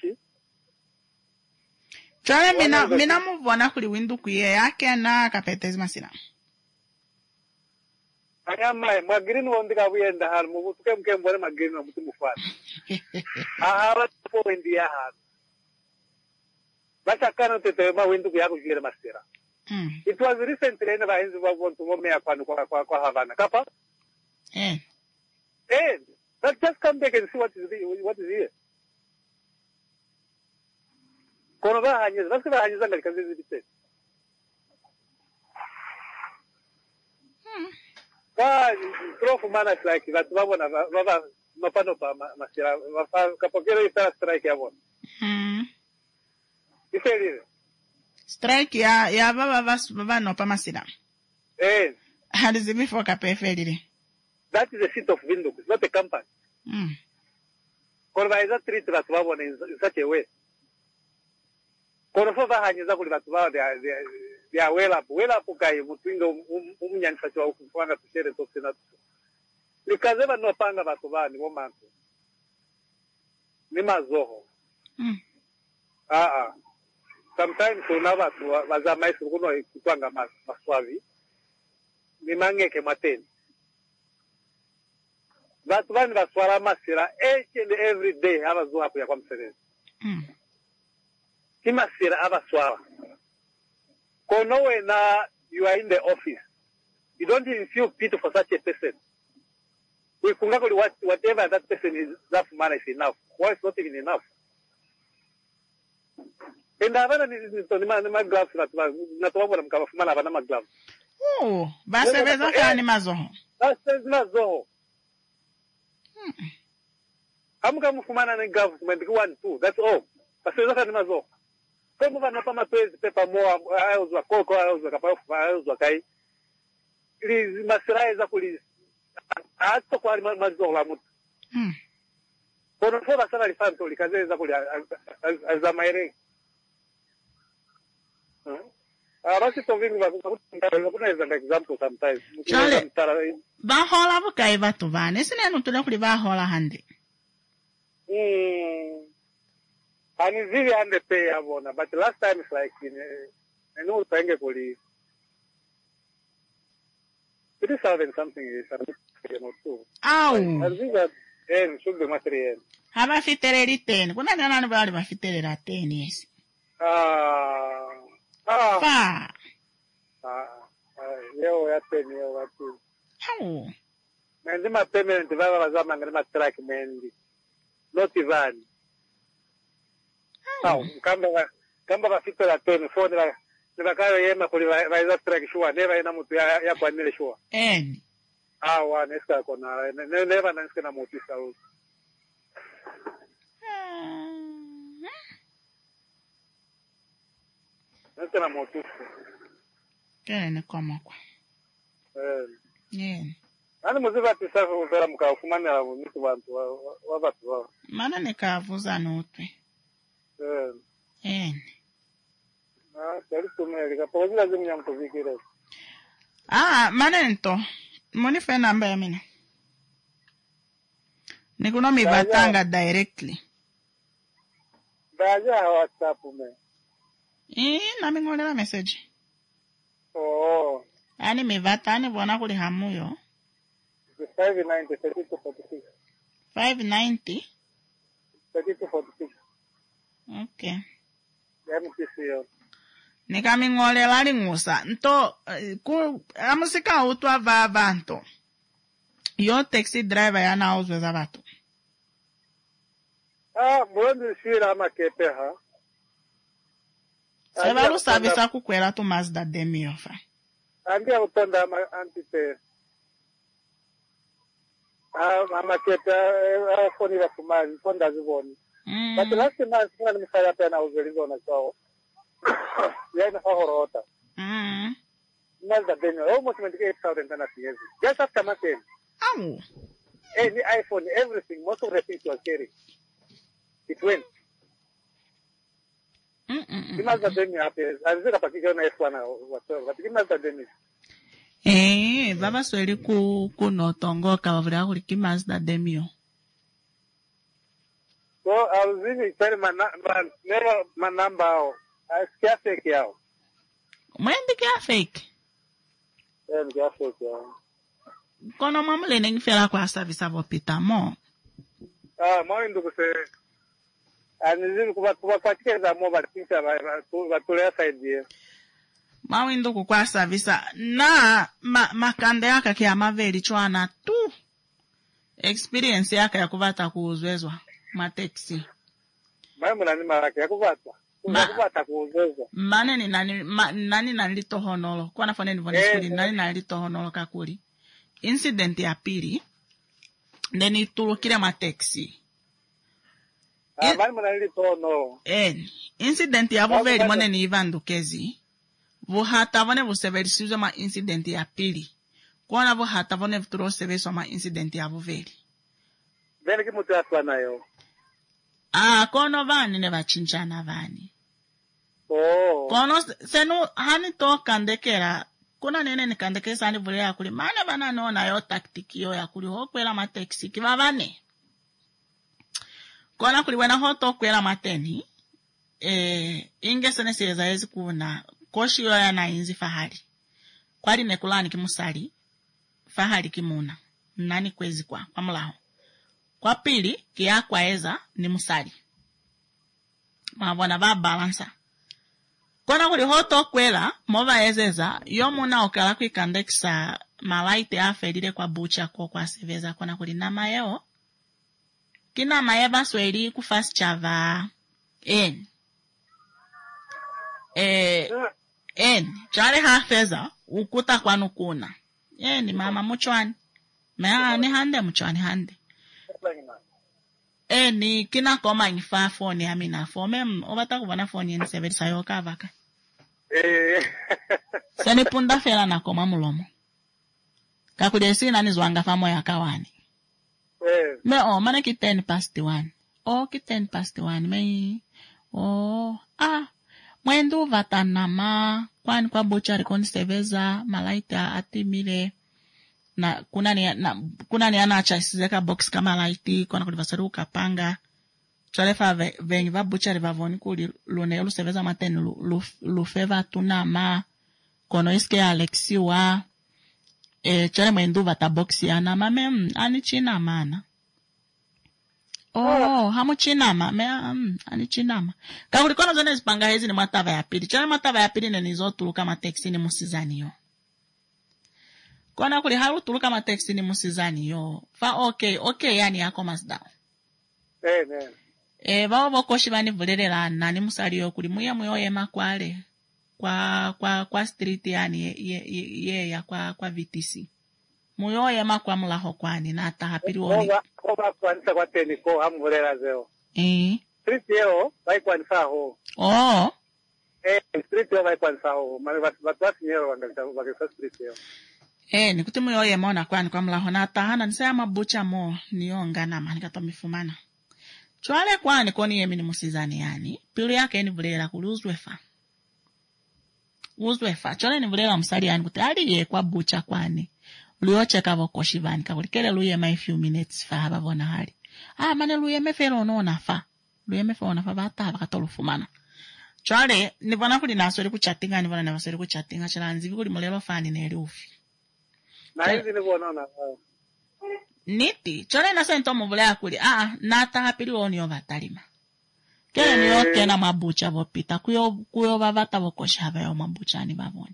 Chale mina muvona kuli windu kuye yake na kapetezi masina. Anyama magrini wondika wiyenda hal mu tuke mkembole magrini wa mutu mufana. Ahara po wendi ya hal. Basa kana tete ma windu kuya kujire masira. It was recently in the hinzi wa wontu wome ya kwa Havana. Kapa? Let's just come back and see what is here. Kono ba hanyeza, basi ba hanyeza ngali kazi zibite. Profu mana strike, watu wabona, mapano pa masira, kapokero ita strike ya bona. Ife liwe. Strike ya baba no pa masira. Halizimi foka pefe lile. That is a seat of window. It's not a company. Kono is a treat that wabona in such a way. Kono fo ba hanyeza kuli watu wao they are well up kai mutinga umunyanisa chwa ukufanga tushere tosena. Likazeba no panga watu bani womanto. Ni mazoho. Sometimes unava wazama isu kuno kutwanga maswavi. Ni mangeke mateni. Watu bani baswara masira each and every day abazo hapo ya kwa mserezi. Kimasira abaswara. Kono when you are in the office, you don't even feel pity for such a person. We kungakuli whatever that person is, that man is enough. Why is not even enough? And havana ni ma gloves na tuwabona mkabafumana havana ma gloves. Basa beza kani mazoho. Basa mazoho. Hamuka mfumana ni government 1 2 that's all. Basa beza kani mazoho. Como vai nota mapez pepa moa auzwa koko auzwa kapafu auzwa kai ili masiraiza kuli ato kwa mazoho la mutu. Kono fora sana lifanto likazeza kuli azamaire. Basi tovingi kuna example sometimes. Chale bahola bukai batu bane sineno tule kuli bahola hande. And it's really underpay abona, but last time it's like in no penge kuli 3,000 something is a too. Au. I think that should be material. Haba fitereri 10. Kuna nani bali bafiterera 10 yes. Fa. Leo ya 10 leo watu. Au. Nzima payment baba bazama ngani track mendi. Not even. Au, kamba bafitera 10 phone la nibakayo yema kuli baiza track sure never ina mtu ya kwa nile sure. Wa neska kona never nanske na motisa huko. Neska na motisa. Kene kama kwa. Ani muziva tisafu uvera mukafumana mtu bantu wabatu wao. Mana nikavuza notwe. Dari tumeli kapo lazima nyamkuvikire. Manento. Moni fe namba ya mina. Nikuno mi batanga directly. Baja WhatsApp me. Na mingolera message. Ani mi vatani bona kuli hamuyo. 590 3246. 590 3246. Okay. Yamkisiyo. Nikamingolera lingusa. Nto amusika utwa vavanto. Yo taxi driver yana uzweza batu. Mwondi shira makepe ha. Sebalu sabisa kukwela tu Mazda Demio fa. Andia utonda antite. Makepe foni wa kumazi, fonda zivoni. But last month, when I said that I was very on a show, yeah, in Horota. Mazda Demio, almost 28,000 years. Just after my time. Any iPhone, everything, most of the things was carrying. It went. Mazda Demio appears. I was a particular F1 or whatever, but Mazda Demio. Baba sweli kuno tongo kavavira kuliki Mazda Demio. So I was really telling my number. I scare fake yao. Mwendi kia fake? Kia fake yao. Kono mamule nengi fela kwa service avopita mo. Mo ndugu se. Anizini kwa chikeza mo batisha batulea saidi. Mawindu kukwa service na makande yaka kia maveli chwana tu. Experience yaka ya kuvata kuuzwezwa. Matexi. Mami nani marake ya kuvata. Kuvata kuuzwezwa. Mane ni nani nalito honolo. Kwa nafone ni skuli nani nalito honolo kakuli. Incident ya pili. Neni tulukile matexi. Mami nalito honolo. Incident ya vuveli mwane ni ivandukezi. Vuhata vone vuseverisizo ma incident ya pili. Kwa na vuhata vone vturo seveso ma incident ya vuveli. Vene kimutu ya tuwa nayo. Kono vani ne vachinchana vani. Kono senu hani to kandekera. Kuna nene ni kandekesa hani vule ya kuli. Mane vana no na yo taktiki yo ya kuli. Hokwela mateksi kiva vane. Kona kuli wena hoto kwela mateni. Inge sene siyeza ezi kuna. Koshi yo ya na inzi fahari. Kwari nekulani kimusari. Fahari kimuna. Nani kwezi kwa mulaho. Kwa pili, kia kwa eza ni musari. Mabwana ba balansa. Kona kuli hoto kwela, mova ezeza, yo muna okala kuikandekisa malaite aferire kwa bucha kwa seveza. Kona kuli nama yeo. Kina maeba sweli kufasi chava. Chare hafeza, ukuta kwa nukuna. Ni mama mchwani. Mea ni hande mchwani hande. Ni kina koma infa phone ya mina phone obata kubana phone yeni severisa yoka vaka. Sani punda fela na koma mulomo. Kakudesi nani zwanga famo ya kawani. Mane ki 1:10. Ki 1:10 me. Mwendu vatanama kwani kwa bochari koni seveza malaita atimile. Na kuna ni anacha sizeka box kama laiti kona kulivasaru kapanga chalefa vengi va buchari vavoni kuli lune yolu seveza mateni lufeva tunama kono iske Alexiwa chale mwendu vata boxi ana mame ani chinama ana. Hamu chinama ani chinama. Kakulikono zone zipanga hezi ni matava ya pili. Chale matava ya pili nenizo tuluka mateksi ni musizani yo. Kona kuli haru tuluka mateksi ni musizani yo. Fa okay yani yako masda. Bao bokoshi bani vulerela nani musali yo kuli muyo yema kwale. Kwa street yani ya kwa VTC. Muyo yema kwa mulaho kwani na atahapiri woni. Koba kwanisa kwa teniko hamuvulela zeo. Street yeo bai kwanisa ho. Street yeo bai kwanisa ho. Mami watu nyero wangesa street yeo. Nikuti muyo yema ona kwani kwa mulaho na atahana nisaya mabucha mo niyonga na manika tomifumana. Chwale kwani koni yemi ni musizani yani. Pilu yake ni vulela kuluzwefa. Chole ni vulela msali yani kuti ali ye kwa bucha kwani. Ulioche kavo koshivani kakulikele luye my few minutes fa haba vona hali. Mane luye mefero ona fa. Luye mefero ona fa bata haba katolufumana. Chole ni vona kuli nasori kuchatinga ni vona na vasori kuchatinga chala nzivi kuli molelo fani neli ufi. Na hizi ni vona ona. Niti chole na sento mvulela kuli nata hapili woni ovatalima. Kele ni yoke na mabucha vopita kuyo vavata vokoshi haba ya mabucha ni bavoni.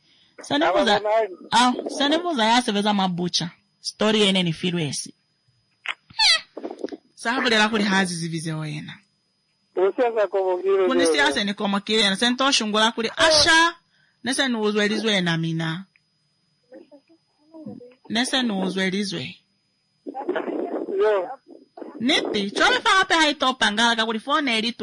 Sanemuza ya seveza mabucha. Story ene ni filwesi. Sahabulela kuli hazi zivize oena. Kuni siase ni komokile na sento shungula kuli asha. Nese nuuzwe lizwe na mina. Niti, chole fa hape haito pangala kakuli phone eri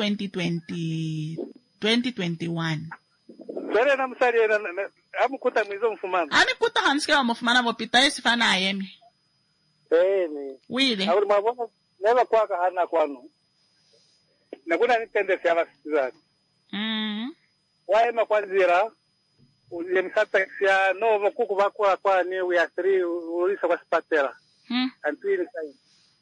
2021. Sere na msari amukuta mwizo mfumana. Kuta hanske wa mfumana vopita esi fana ayemi. Ni. Wile. Awuri mabona neva kwaka hana kwanu. Nakuna nitende siya vasitizani. Waema kwa zira. Uliemsata kisia no kuku vakula kwa ni we are 3 ulisa kwa spatela. Antwini sayi.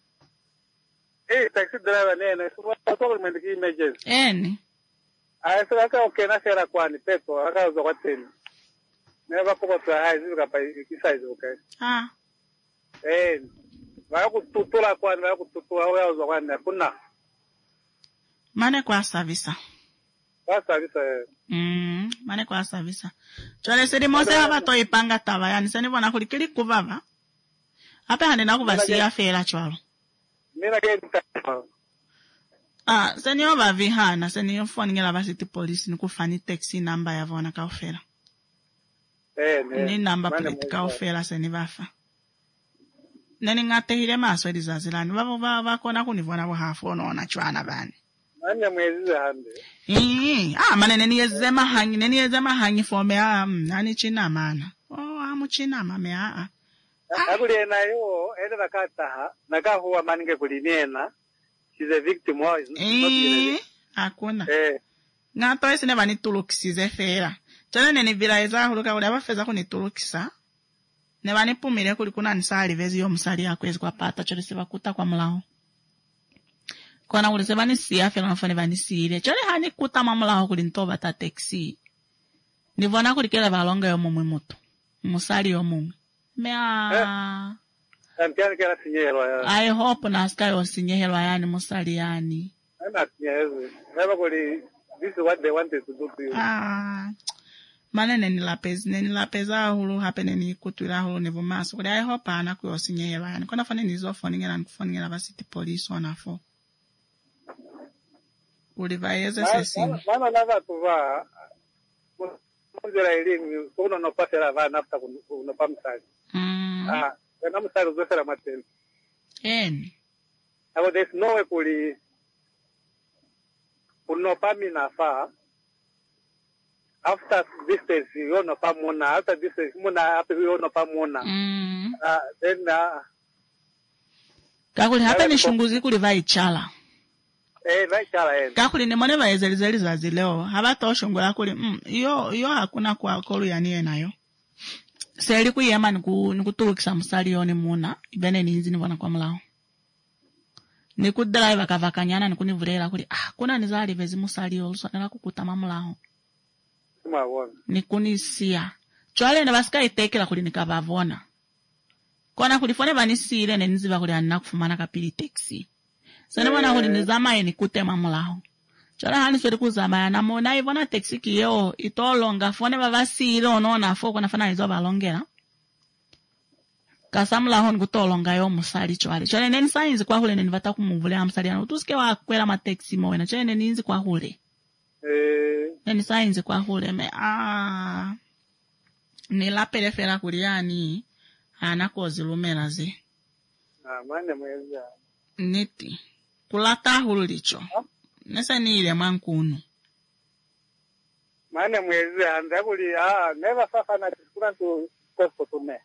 Taxi driver nene. Suwa government ki images. Sasa aka okena sera kwani pepo aka uzo kwa teni. Neva poko tu haizi kapa kisaizi okay. Vaya kututula kwani vaya kututula wea uzo kwani kuna. Mane kwa savisa. Mane kwa savisa. Chole seri mose hava to ipanga tava yani sani wana kulikili kuvava. Hape hane na kuvasia fela chwalo. Mina kei Senyo vavihana, senyo phone ngela vasiti police nikufani taxi number ya vona kaofela. Ni number plate kaofela seni vafa. Neni ngate hile maso elizazilani. Vakona kunivona wahafu ona chwana bani. Nanya mwezi hande. Mane neni yezema hangi fome nani china mana. Amu china mame Akuli yo, eda nakataha, nakahuwa maninge kulinena. She's a victim of Hakuna. Ngato esi neba nitulukisize fera. Chale neni vila eza huluka uli abafeza kunitulukisa. Neba nipumile kuli kuna nisali vezi yo msali ya kwezi kwa pata chole seba kuta kwa mlao. Kona uli seba nisiya fela nafane ba nisile. Chole hani kuta mamulao kuli ntoba ta teksi. Nivona kuli kele valonga yo mumwi mutu. Musali yo mumwi. Ampiani kera sinyelwa ya. I hope na sky osinyelwa yani musali yani. Not yes. Never kuli this is what they wanted to do to you. Mane neni lapeza hulu hape neni kutwila hulu nevu maso. Kuli I hope ana kuyo osinyelwa yani. Kona fane nizo foningela nkufoningela basiti police wanafo. Kuli vaeze sesini. Mama lava tuva. Muzela elimu. Kuno nopase la vana afta kunopa msali. Na msali uzwesela mateni. There's no way kuli unopa minafa. After distance, you know pamona. After distance, muna after you know pamona. Then kakuli hapa ni shunguzi kuli vai chala. Vai chala kakuli ni mone vai zelizeli za zileo. Haba to shungula kuli yo hakuna kwa kolu ya niye nayo. Seli kuyema nikutulukisa musali yoni muna. Ibene ni hizi nivona kwa mlao. Nikudrive akavakanyana nikunivurela kuli kuna nizali vezi musali yoluso nela kukuta mamulao. Nikunisia. Chwale ne basika itekela kuli nikavavona. kona kulifone vanisile neniziva kuli anina kufumana kapili taxi sene wana kuli nizama yeni kutema mulaho chola hani swedi kuzama ya namona ivona taxi kiyo itolonga fone vavasile onona foko nafana izo valongela kasamulaho nkutolonga yo musali chwali chole neni sainzi kwa hule neni vata kumuvule amusali yana utusike wa kwela mataxi mowena chole neni inzi kwa hule neni sainzi kwa hule me nila pelefera kuliani anakozi lumelazi mane mwezi niti kulata hulicho nesa niile mankunu mane mwezi anda kuli never safana tikuna tu kosto tume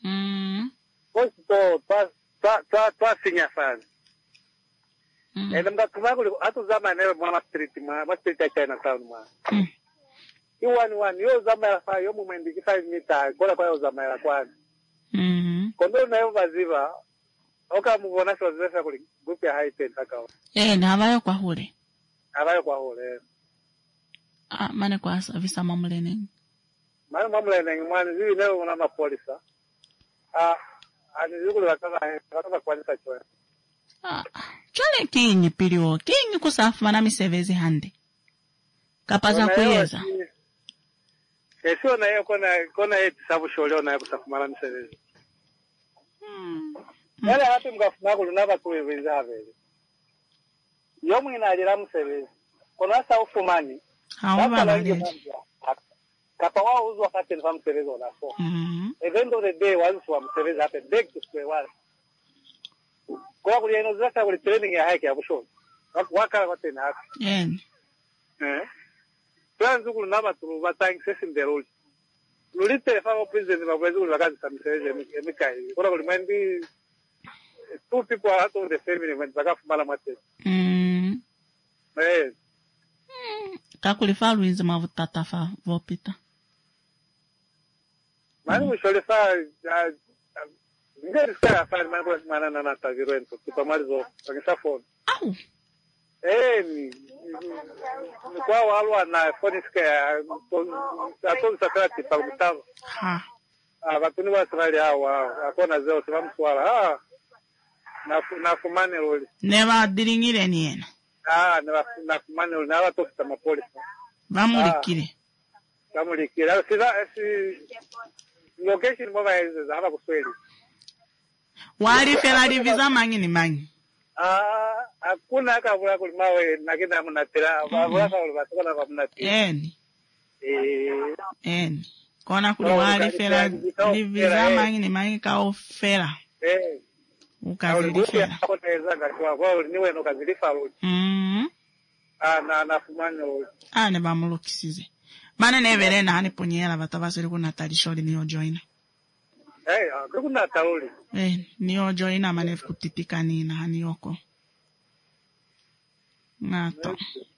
kosto twa sinya sana mga tumakuli atu zama neve mwa street ya Chinatown mwa iwani yo zama ya fa yo mumendi ki 5 mita kola kwa yo zama ya kwani kondo na yo vaziva oka muvona sho zefa kuli group ya high ten akawa navayo kwa hule mane kwa visa mamulene mwani zivi leo una mapolisa anizikuli wakaka kwanisa choya chole kinyi pilio kinyi kusafu mana misevezi hande kapaza kuyeza sio na hiyo kona eti sabu shole na kusafu mana misevezi wale hatu mkafuna kulunaba kuiviza haveli yomu inajira msevezi kona sa ufumani hawa maleji kapa wao uzu wakati nifa msevezi onafo event of the day wazu wa msevezi hape back to square one kwa kuli eno zaka kuli training ya haki ya kushona wakala kwa tena haki tuanzu kulunaba turuba tank session de rule lulite fa president mabwezi kuli wakazi sa msevezi emikai kuna kuli mendi two people are out of the family when bakafumala mate kakulifa luinzi mavutata fa vopita mani mushole fa ngeri skaya fa mani kwa manana na tavirento tipamalizo pakisa phone ni kwa walwa na phone skaya atonzi sakrati pa mtavo batuni wa Australia hawa akona zeo sivamswala na fumane roli neva diringire niena na fumane roli na watu kita mapolisa bamulikire location mwa hizo hapa kusweli wali fela diviza mangi ni mangi hakuna kabula kulimawe na kina mnatira babula kabula batokana kwa mnatira kona kuli wali fela diviza mangi ni mangi ka ofela ukazilifela kwa niwe no kazilifa rodi na fumane rodi ne bamulukisize mana nevere na hani ponyela batabasiri kuna talisholi niyo joina kuna tauli niyo joina mane kutitika nina hani yoko nato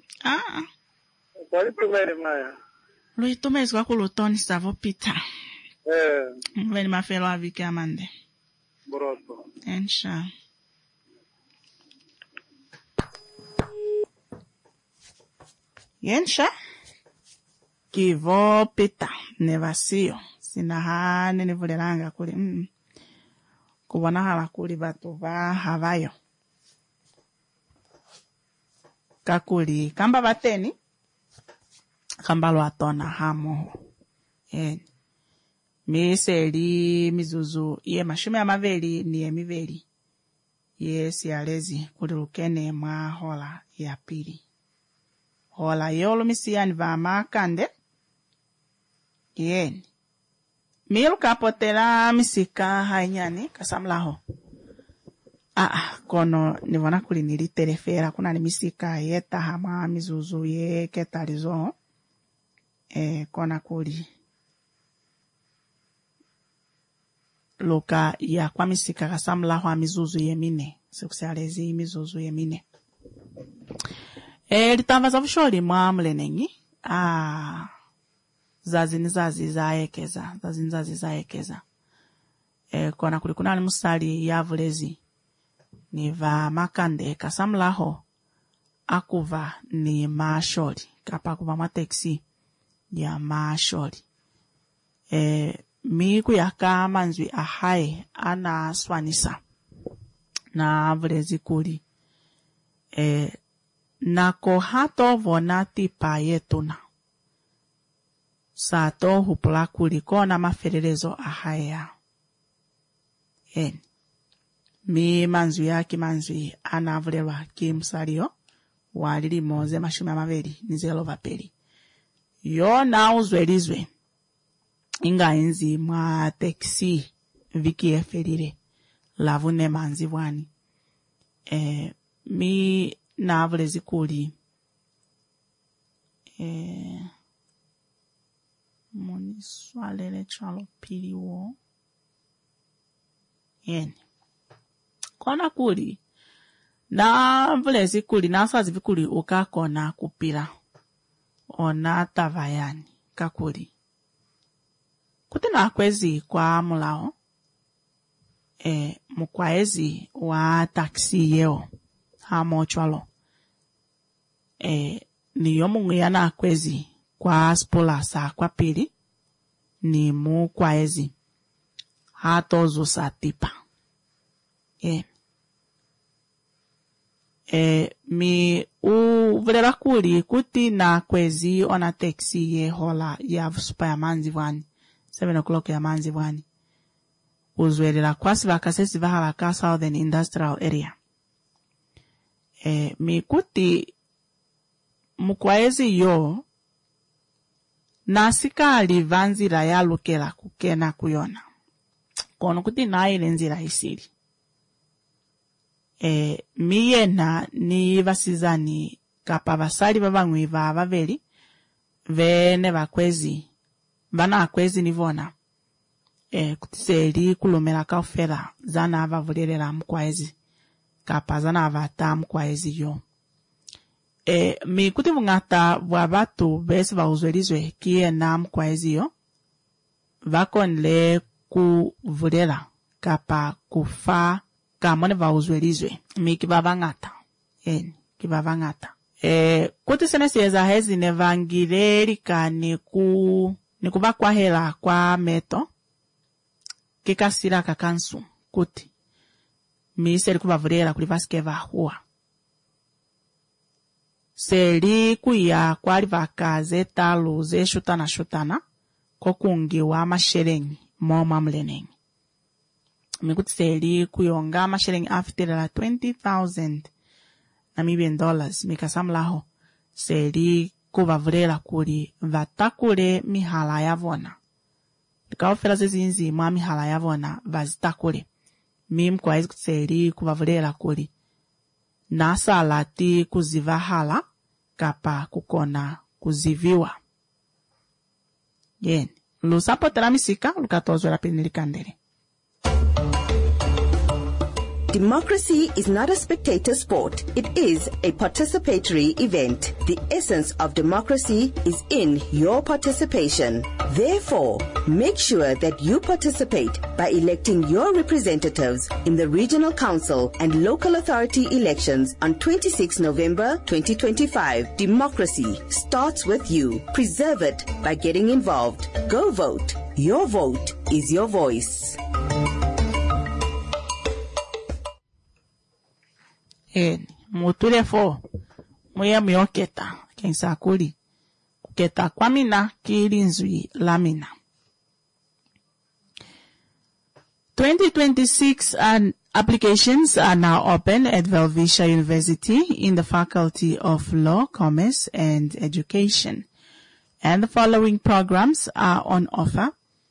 kwa litumere maya luitumezi kwa kulutoni savo pita veni mafelo avike amande Broto. Ensha. Yensha. Kivo pita. Nevasio. Sinahane nivulelanga kuli. Kubona hala kuli batu va havayo. Kakuli. Kamba bateni. Kamba luatona hamo. Miseli mizuzu ye mashime ya maveli ni emiveli yes ya lezi kuli lukene mwa hola ya pili hola yolo misiani va makande yeni milu kapotela misika hainyani kasamlaho kono nivona kuli nilitelefera kuna ni misika yeta hama mizuzu ye ketalizo kona kuli loka ya kwa misika kasamla hwa mizuzu yemine sikusialezi mizuzu yemine litamba za vusholi mwa mlenengi zazini zaekeza kona kulikuna ni musali ya vulezi ni va makande kasamla ho akuva ni masholi kapa kuva mateksi ya masholi mi kuyaka manzwi ahai ana swanisa na vulezi kuli nako hato vona tipa yetuna sato hupula kuli kona mafererezo ahaya mi manzwi yaki manzwi ana vulelwa kimsalio walili moze mashumi amaveli nizelo vapeli yo na uzwelizwe inga enzi mwa teksi viki efelire lavune manzi bwani mi na vulezi kuli moni swalele chalo piliwo kona kuli na vulezi kuli na sazi vikuli ukakona kupira ona tavayani kakuli kuti na kwezi kwa mulao mukwaezi wa taksi yeo hamochwalo niyo munguya na kwezi kwa spola sa kwa pili ni mukwaezi hatozo sa tipa mi uvulera kuli kuti na kwezi ona taxi ye hola ya vusupa ya manzi vwani 7 o'clock ya manzi vwani uzwerera kwasi vakasesi vahala ka Southern Industrial Area mi kuti mukwaezi yo nasikali vanzira ya lukela kukena kuyona kono kuti na ile nzira isiri miyena ni vasizani kapa vasali vavangwi va vaveli vene vakwezi vana akwezi nivona kuti seli kulumela kaufela zana avavulelera mukwaezi kapa zana avata mukwaezi yo mi kuti vungata vwa vatu vesi vauzwelizwe kiyena mukwaezi yo vakonle kuvulela kapa kufa kamone vauzwelizwe mi kibavangata kibavangata kuti sene siyeza hezi nevangilelika nikuvakwahela kwa meto kikasira kakansu kuti mi seli kuvavulela kuli vasike vahua seli kuya kwali vakaze talo ze shutana kokungiwa masherengi moma mlenengi mikuti seli kuyonga masherengi afiterela $20,000 Namibian dollars mikasamlaho seli kuvavulela kuli vatakule mihala yavona likaofela zezinzi mwa mihala yavona vazitakule mimkwaizi kuti seli kuvavulela kuli nasalati kuzivahala kapa kukona kuziviwa lusapotela misika lukatozwela pinilikandele. Democracy is not a spectator sport. It is a participatory event. The essence of democracy is in your participation. Therefore, make sure that you participate by electing your representatives in the Regional Council and Local Authority elections on 26 November 2025. Democracy starts with you. Preserve it by getting involved. Go vote. Your vote is your voice. Mutulefo muya myoketa kensakuli kuketa kwamina kilinzwi lamina 2026 applications are now open at Velvisha University in the Faculty of Law, Commerce and Education, and the following programs are on offer: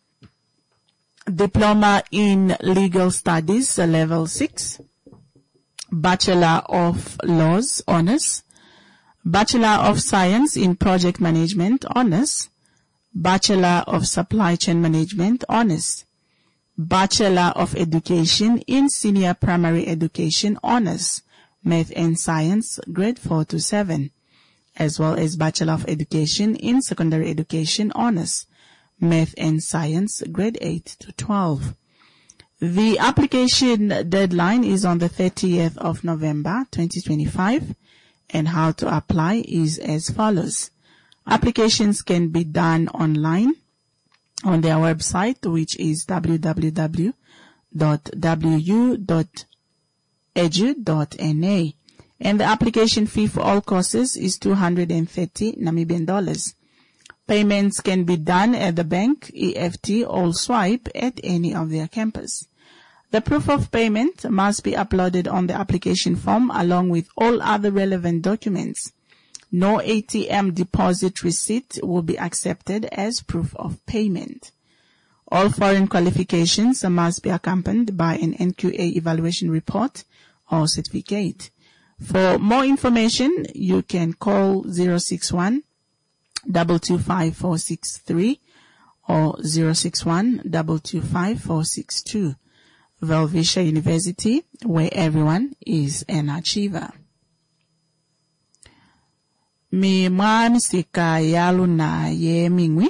Diploma in Legal Studies Level 6, Bachelor of Laws Honors, Bachelor of Science in Project Management Honors, Bachelor of Supply Chain Management Honors, Bachelor of Education in Senior Primary Education Honors, Math and Science Grade 4 to 7, as well as Bachelor of Education in Secondary Education Honors, Math and Science Grade 8 to 12. The application deadline is on the 30th of November 2025, and how to apply is as follows. Applications can be done online on their website, which is www.wu.edu.na. And the application fee for all courses is 230 Namibian dollars. Payments can be done at the bank, EFT, or swipe at any of their campus. The proof of payment must be uploaded on the application form along with all other relevant documents. No ATM deposit receipt will be accepted as proof of payment. All foreign qualifications must be accompanied by an NQA evaluation report or certificate. For more information, you can call 061-225-463 or 061-225-462. Velvisha University, where everyone is an achiever. Mi mwamisika yalu na ye mingwi.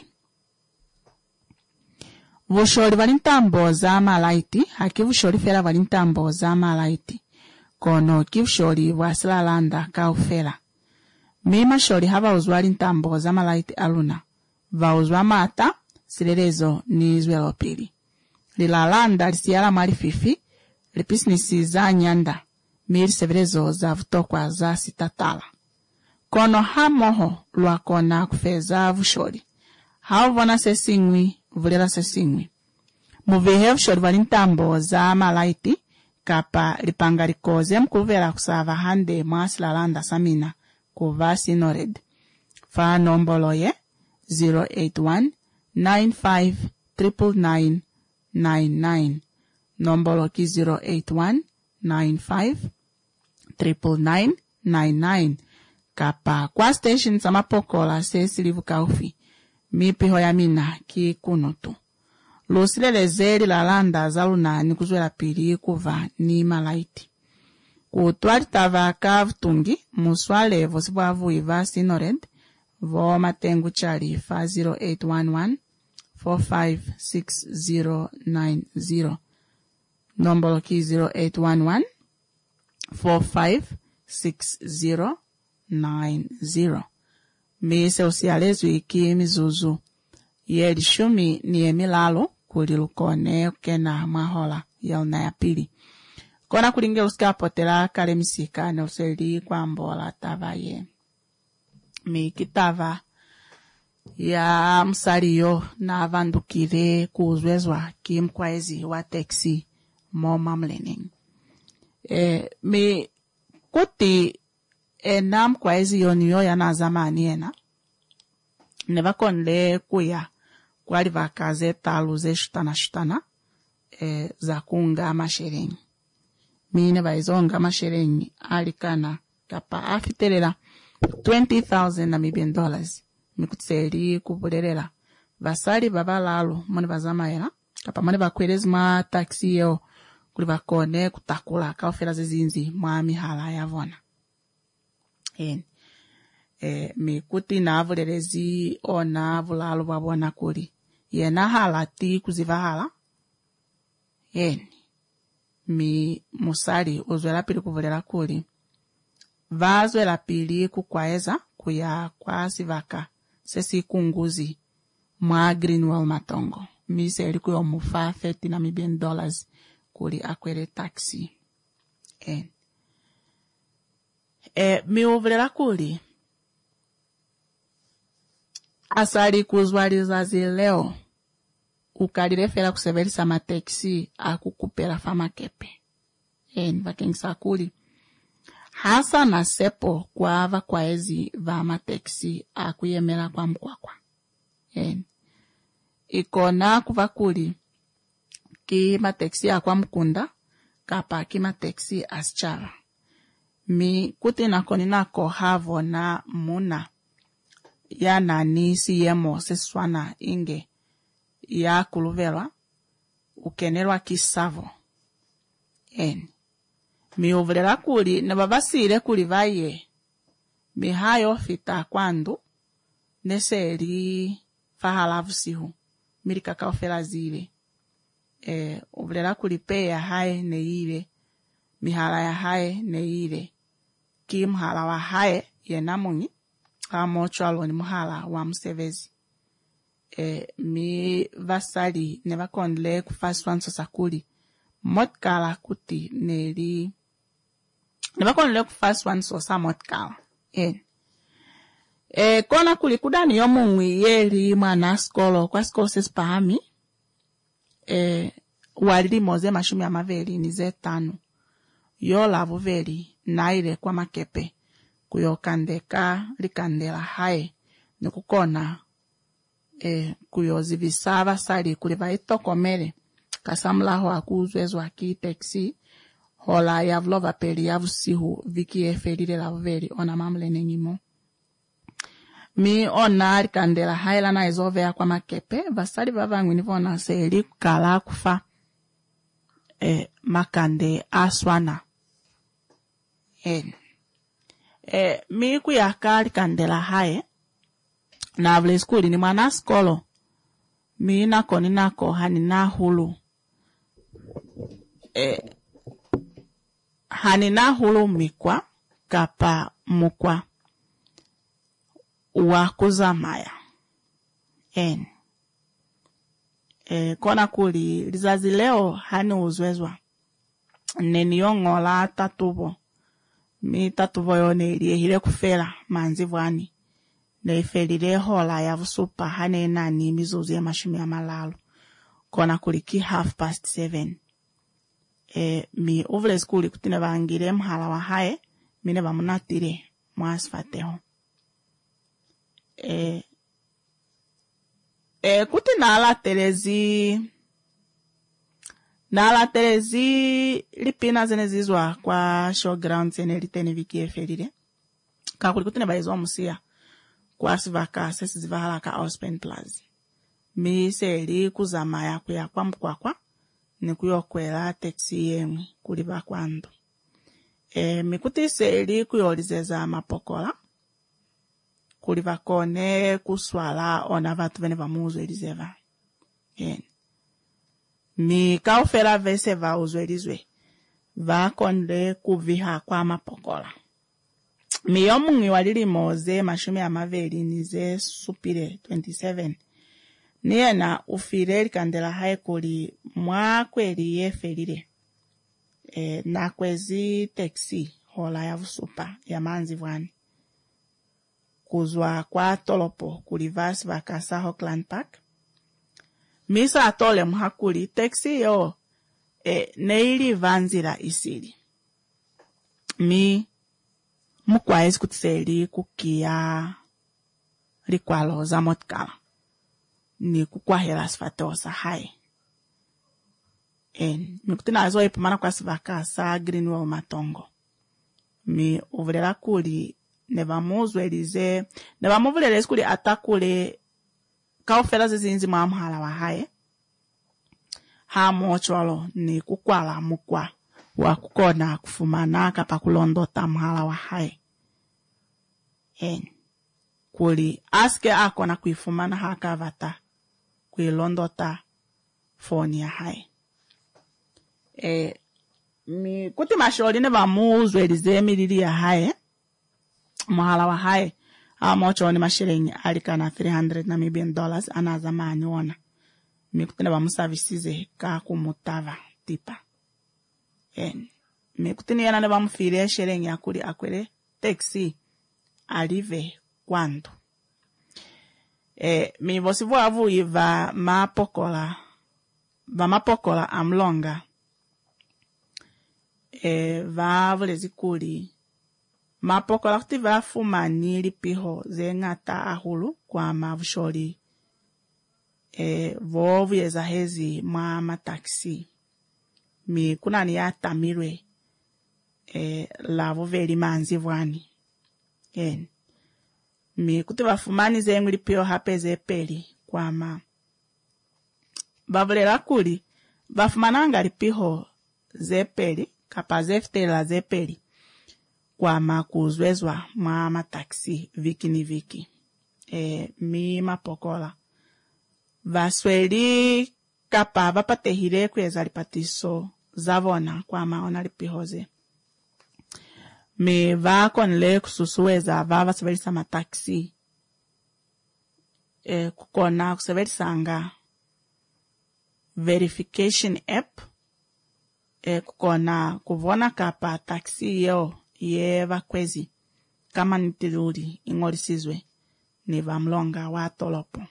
Vushori valintambo za malaiti, haki vushori fera valintambo za malaiti. Kono kivushori wasilalanda kaufera. Mi mashori hava uzwali ntambo za malaiti aluna. Va uzwa mata, silerezo ni izwelo pili. Lilalanda lisiala mali fifi, lipisnisi za nyanda, mili severezo za vutokwa za sitatala. Kono hamoho luakona kufeza vushori. Hauvona sesingwi, vulela sesingwi. Muvihe vushori valintambo za malaiti, kapa lipanga likoze mkuvela kusava hande mwasilalanda samina kuva sinored. Fa nombolo ye 081-95-999. Nombolo ki 081-95-999. Kapa kwa station samapokola se silivu kaufi. Mipi hoya mina ki kunutu. Lusilele zeri la landa zaluna ni kuzwela pili kuva ni malaiti. Kutwali tava kavutungi, muswale vosibavu iva sinored, vo matengu chali fa 0811-456090. Nombolo ki 0811-456090. Mise usialezu iki mizuzu. Ye lishumi ni emilalo kulilukone kena mahola ya unayapili. Kona kulinge uskapotela kale misika na useli kwa mbola tava ye. Mi kitava ya msariyo na vandukire kuzwezwa kimkwezi wa teksi moma mlening. Mi kuti enam kwezi yoniyo ya na zamani ena. Neva konle kuya kwali vakaze talu ze shutana za kunga masherengi. Mine baizonga masherengi alikana kapa afitelela 20,000 Namibian dollars. Mikutseri kubulerela. Vasali babalalu mone bazamaela. Kapa mone bakwelezi ma taxi yo kuli bakone kutakula kaufela zezinzi mwami hala yavona. Mikuti na avulelezi ona avulalu wabona kuli. Yena hala ti kuzivahala. Mi musali uzwela pili kuvulela kuli. Vazwela pili kukwaeza kuya kwa sivaka sesi kunguzi mwa Greenwell Matongo. Mi seli kuyo mufa 30 Namibian dollars kuli akwele taxi. Mi uvulela kuli. Asali kuzwaliza zileo. Ukalirefela kuseverisa mateksi akukupela fama kepe. Vakengisa kuli. Hasa na sepo kwa vakwaezi va mateksi akuyemela kwa mkwakwa. Ikona kuvakuli ki mateksi akwa mkunda kapa ki mateksi aschara. Mi kuti nakoni nako havo na muna ya nani siyemo seswana inge ya kuluvelwa ukenelwa kisavo. Mi uvulela kuli na babasile kuli vaye. Mi hayo fita kwandu neseri fahalavu sihu. Miri kakao fela zile. Uvulela kuli pe ya hae neile. Mihala ya hae neile. Ki mhala wa hae ye namungi. Hamocho alo ni mhala wa msevezi. mi vasali ne vakonle ku fast one sosakuli motkala kuti neli ne vakonle ku fast one sosa motkala kona kuli kudani yomungwi yeli mwana skolo kwa skolo sespahami walili moze mashumi amaveli nize tano yola vuveli naile kwa makepe kuyokandeka likandela hae nikukona kuyozivisa vasali kuli vaitokomele kasamulaho akuzwezwa ki taxi hola yavlova peli yavusihu viki efelile la vuveli ona mamlene nyimo mi ona likandela hae lana ezovea kwa makepe vasali vavangwi nivona seli kukala kufa makande aswana mi kuyaka likandela hae na vile skuli ni mwana skolo mi nako hani na hulu hani na hulu mikwa kapa mukwa wa kuzamaya kona kuli lizazi leo hani uzwezwa neni yongola tatubo mi tatubo yone ilihile kufela manzi vwani na ifelile hola ya vusupa hane nani mizuzi ya mashumi ya malalu kona kuliki 7:30 mi uvule skuli kutine vangire mhala wa hae mine vamunatire mwasfateho kuti nala telezi lipina zene zizwa kwa showground zene litene viki efelile kakuli kutine vaizo musia kwa sivaka sesi zivahala ka Auspen Plaza mi seli kuzamaya kuya kwa mkwakwa ni kuyokwela taxi yemwe kuli bakwando mi kuti seli kuyolizeza mapokola kuli vakone kuswala ona vatu vene vamuzwelizeva mi kaufela vese vauzwelizwe vakonde kuviha kwa mapokola mi yomungi walili moze mashumi amaveli nize supire 27 niena ufire likandela hae kuli mwakweli yefelile na kwezi taxi hola ya vusupa ya manzi vwani kuzwa kwa tolopo kuli vasi vakasa Hockland Park misa atole mhakuli taxi yo neili vanzira isili mi mukwaezi kutiseli kukia likwalo za motkala ni kukwahela sifatosa hai mi kutina azo ipumana kwa sivaka sa Greenwell Matongo mi uvulela kuli nevamuzwelize nevamuvulele skuli atakule kaufela zizinzi mwamuhala wa hae hamocholo ni kukwala mukwa wa kukona kufumana kapa kulondota mhala wa hae kuli aske akona kuifumana haka vata kuilondota foni ya hae mi kuti masholi ne vamuzwelize milili ya hae mhala wa hae amocho ni mashilingi alikana $300 Namibian anazamani wona mi kuti ne vamusavisize ka kumutava tipa mi kuti ni yana ne vamufire shilingi akuli akwele taxi alive kwandu mi vosivu avu iva mapokola amlonga va vulezi kuli mapokola kuti vafumani lipiho zengata ahulu kwa mavusholi vovuyeza hezi mwa mataxi mi kunani ya tamirwe lavo veli manzi vwani mi kuti vafumani zengu lipiho hapeze peli kwa ma bavulela kuli vafumananga lipiho zepeli kapa zeftela zepeli kwa makuzwezwa mwa mataxi viki ni viki mi mapokola vasweli kapa vapatehile kweza lipatiso zavona kwa maona lipihoze mi vakonle kususuweza vavasavelisa mataxi kukona kuseverisanga verification app kukona kuvona kapa taxi yo ye vakwezi kama nitiluri ingolisizwe ni vamlonga wa tolopo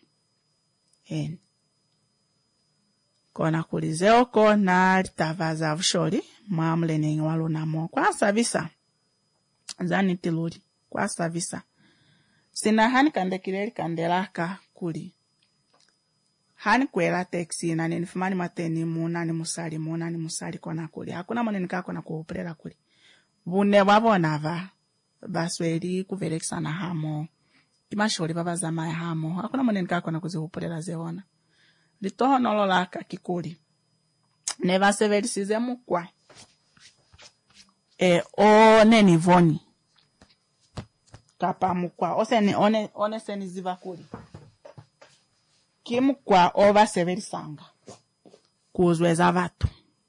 kona kulizeo kona litavaza vushori mwamulene walunamo kwa savisa zani tiluri kwa savisa sina hani kandekireli kandelaka kuli hani kwela taxi na nifumani mateni muna ni musali kona kuli hakuna mwana nikako na kuoperera kuli vune wabonava basweli kuverekisana hamo imashori babazama hamo hakuna mwana nikako na kuziuperera zeona litoho nololaka kikuli neva severisize mukwa o neni voni kapa mukwa one seni ziva kuli kimukwa ova severisanga kuzweza vatu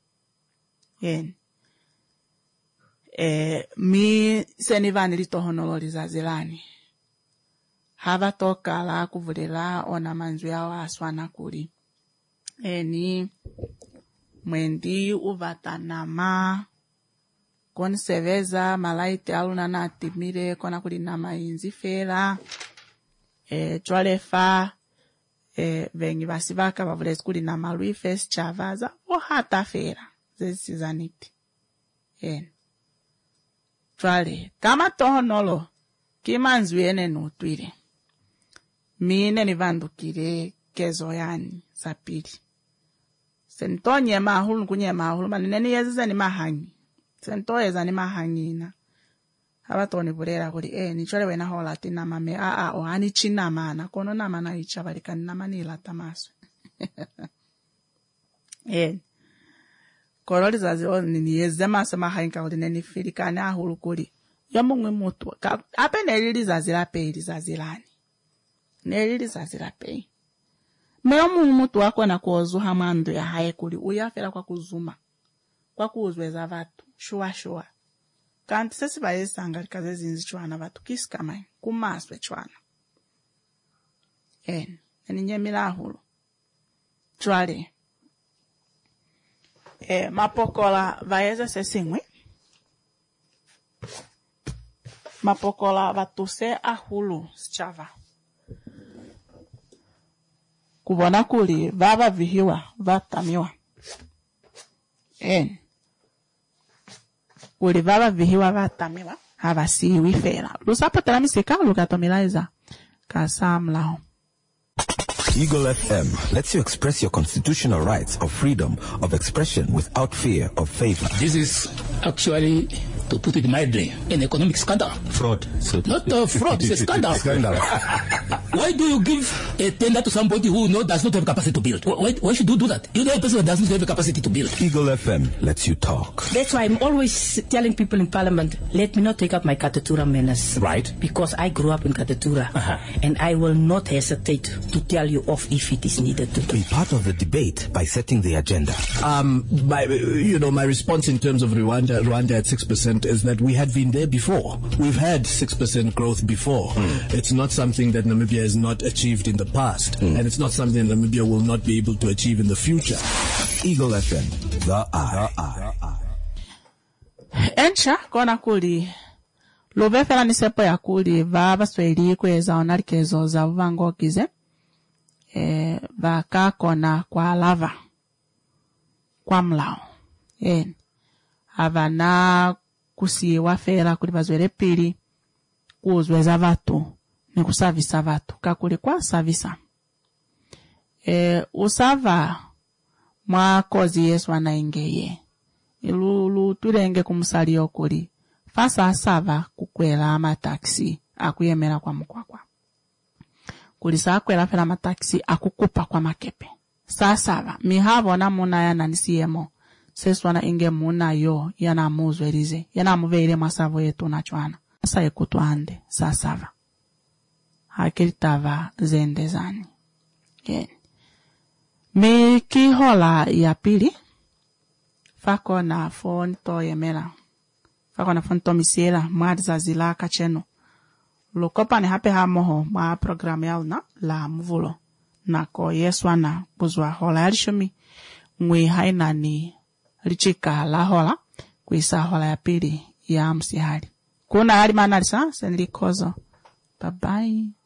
mi seni vani litoho nololiza zilani hava toka la kuvulila ona manzu yao aswana kuli ni mwendi uvatanama konseveza malaite aluna na timire kona kuli na mainzi fera chwalefa vengi basivaka bavulezi kuli na maluifes chavaza o hata fera zesizaniti chwale kama tohonolo kimanzu yene nutwile mine nivandukire kezo yani sapili sentonye mahulu kunye mahulu manene yezeza ni mahangi sentoyeza ni mahangina abatoni bulera kuli nichole wena hola tina mame o hani china mana kono na mana ichabalika na manila tamaswe koroli zazi ni yezema sama hanka kuli neni filikane ahulu kuli yamungwe mutu apene lili zazila peli zazilani nelili zazila pei meomu mutu wako na kuozuha mando ya haye kuli uyafela kwa kuzuma kwa kuuzweza vatu shua kanti sesi bayesanga likaze zinzi chwana vatu kisikamai kumaswe chwana nyemila hulu chwale mapokola vayeze sesingwe mapokola vatuse ahulu sichava kubona kuli vava vihiwa vatamiwa kuli vava vihiwa vatamiwa havasiwi fera lusapatela misika lukatomilaiza kasamlao. Eagle FM lets you express your constitutional rights of freedom of expression without fear of favor. This is actually, to put it mildly, an economic scandal. Fraud. Not fraud, it's a scandal. Why do you give a tender to somebody who does not have capacity to build? Why should you do that? You know a person who does not have the capacity to build. Eagle FM lets you talk. That's why I'm always telling people in Parliament, let me not take up my Katatura manners. Right. Because I grew up in Katatura. And I will not hesitate to tell you off if it is needed to. Be part of the debate by setting the agenda. My response in terms of Rwanda at 6% is that we had been there before. We've had 6% growth before. It's not something that Namibia has not achieved in the past. And it's not something that Namibia will not be able to achieve in the future. Eagle FM, the eye. Encha kona kuli luvefela ni sepo ya kuli vava sweli kweza onalikezo za uvangokize vakakona kwa lava kwa mlao avana kusiwa fera kuli bazwele pili kuzweza vatu ni kusavisa vatu kakuli kwa savisa usava mwa kozi yesu anaingeye ilulu tulenge kumusali okuli fasa asava kukwela amataxi akuyemera kwa mukwakwa kulisa akwela fela amataxi akukupa kwa makepe sasava mihavo na muna yana nisiyemo seswana inge muna yo yana muzwelize yana muveile masavo yetu na chwana sa ekutuande sasava hakilitava zende zani mikihola ya pili fako na fonto yemela fako na fonto misiela mwadi za zilaka cheno lokopani hape hamoho ma program ya una la mvulo na ko yeswana buzwa hola yalishomi ngwe haina ni lichika la hola kuisa hola ya pili ya msihali kuna hali manalisa senlikozo. Bye bye.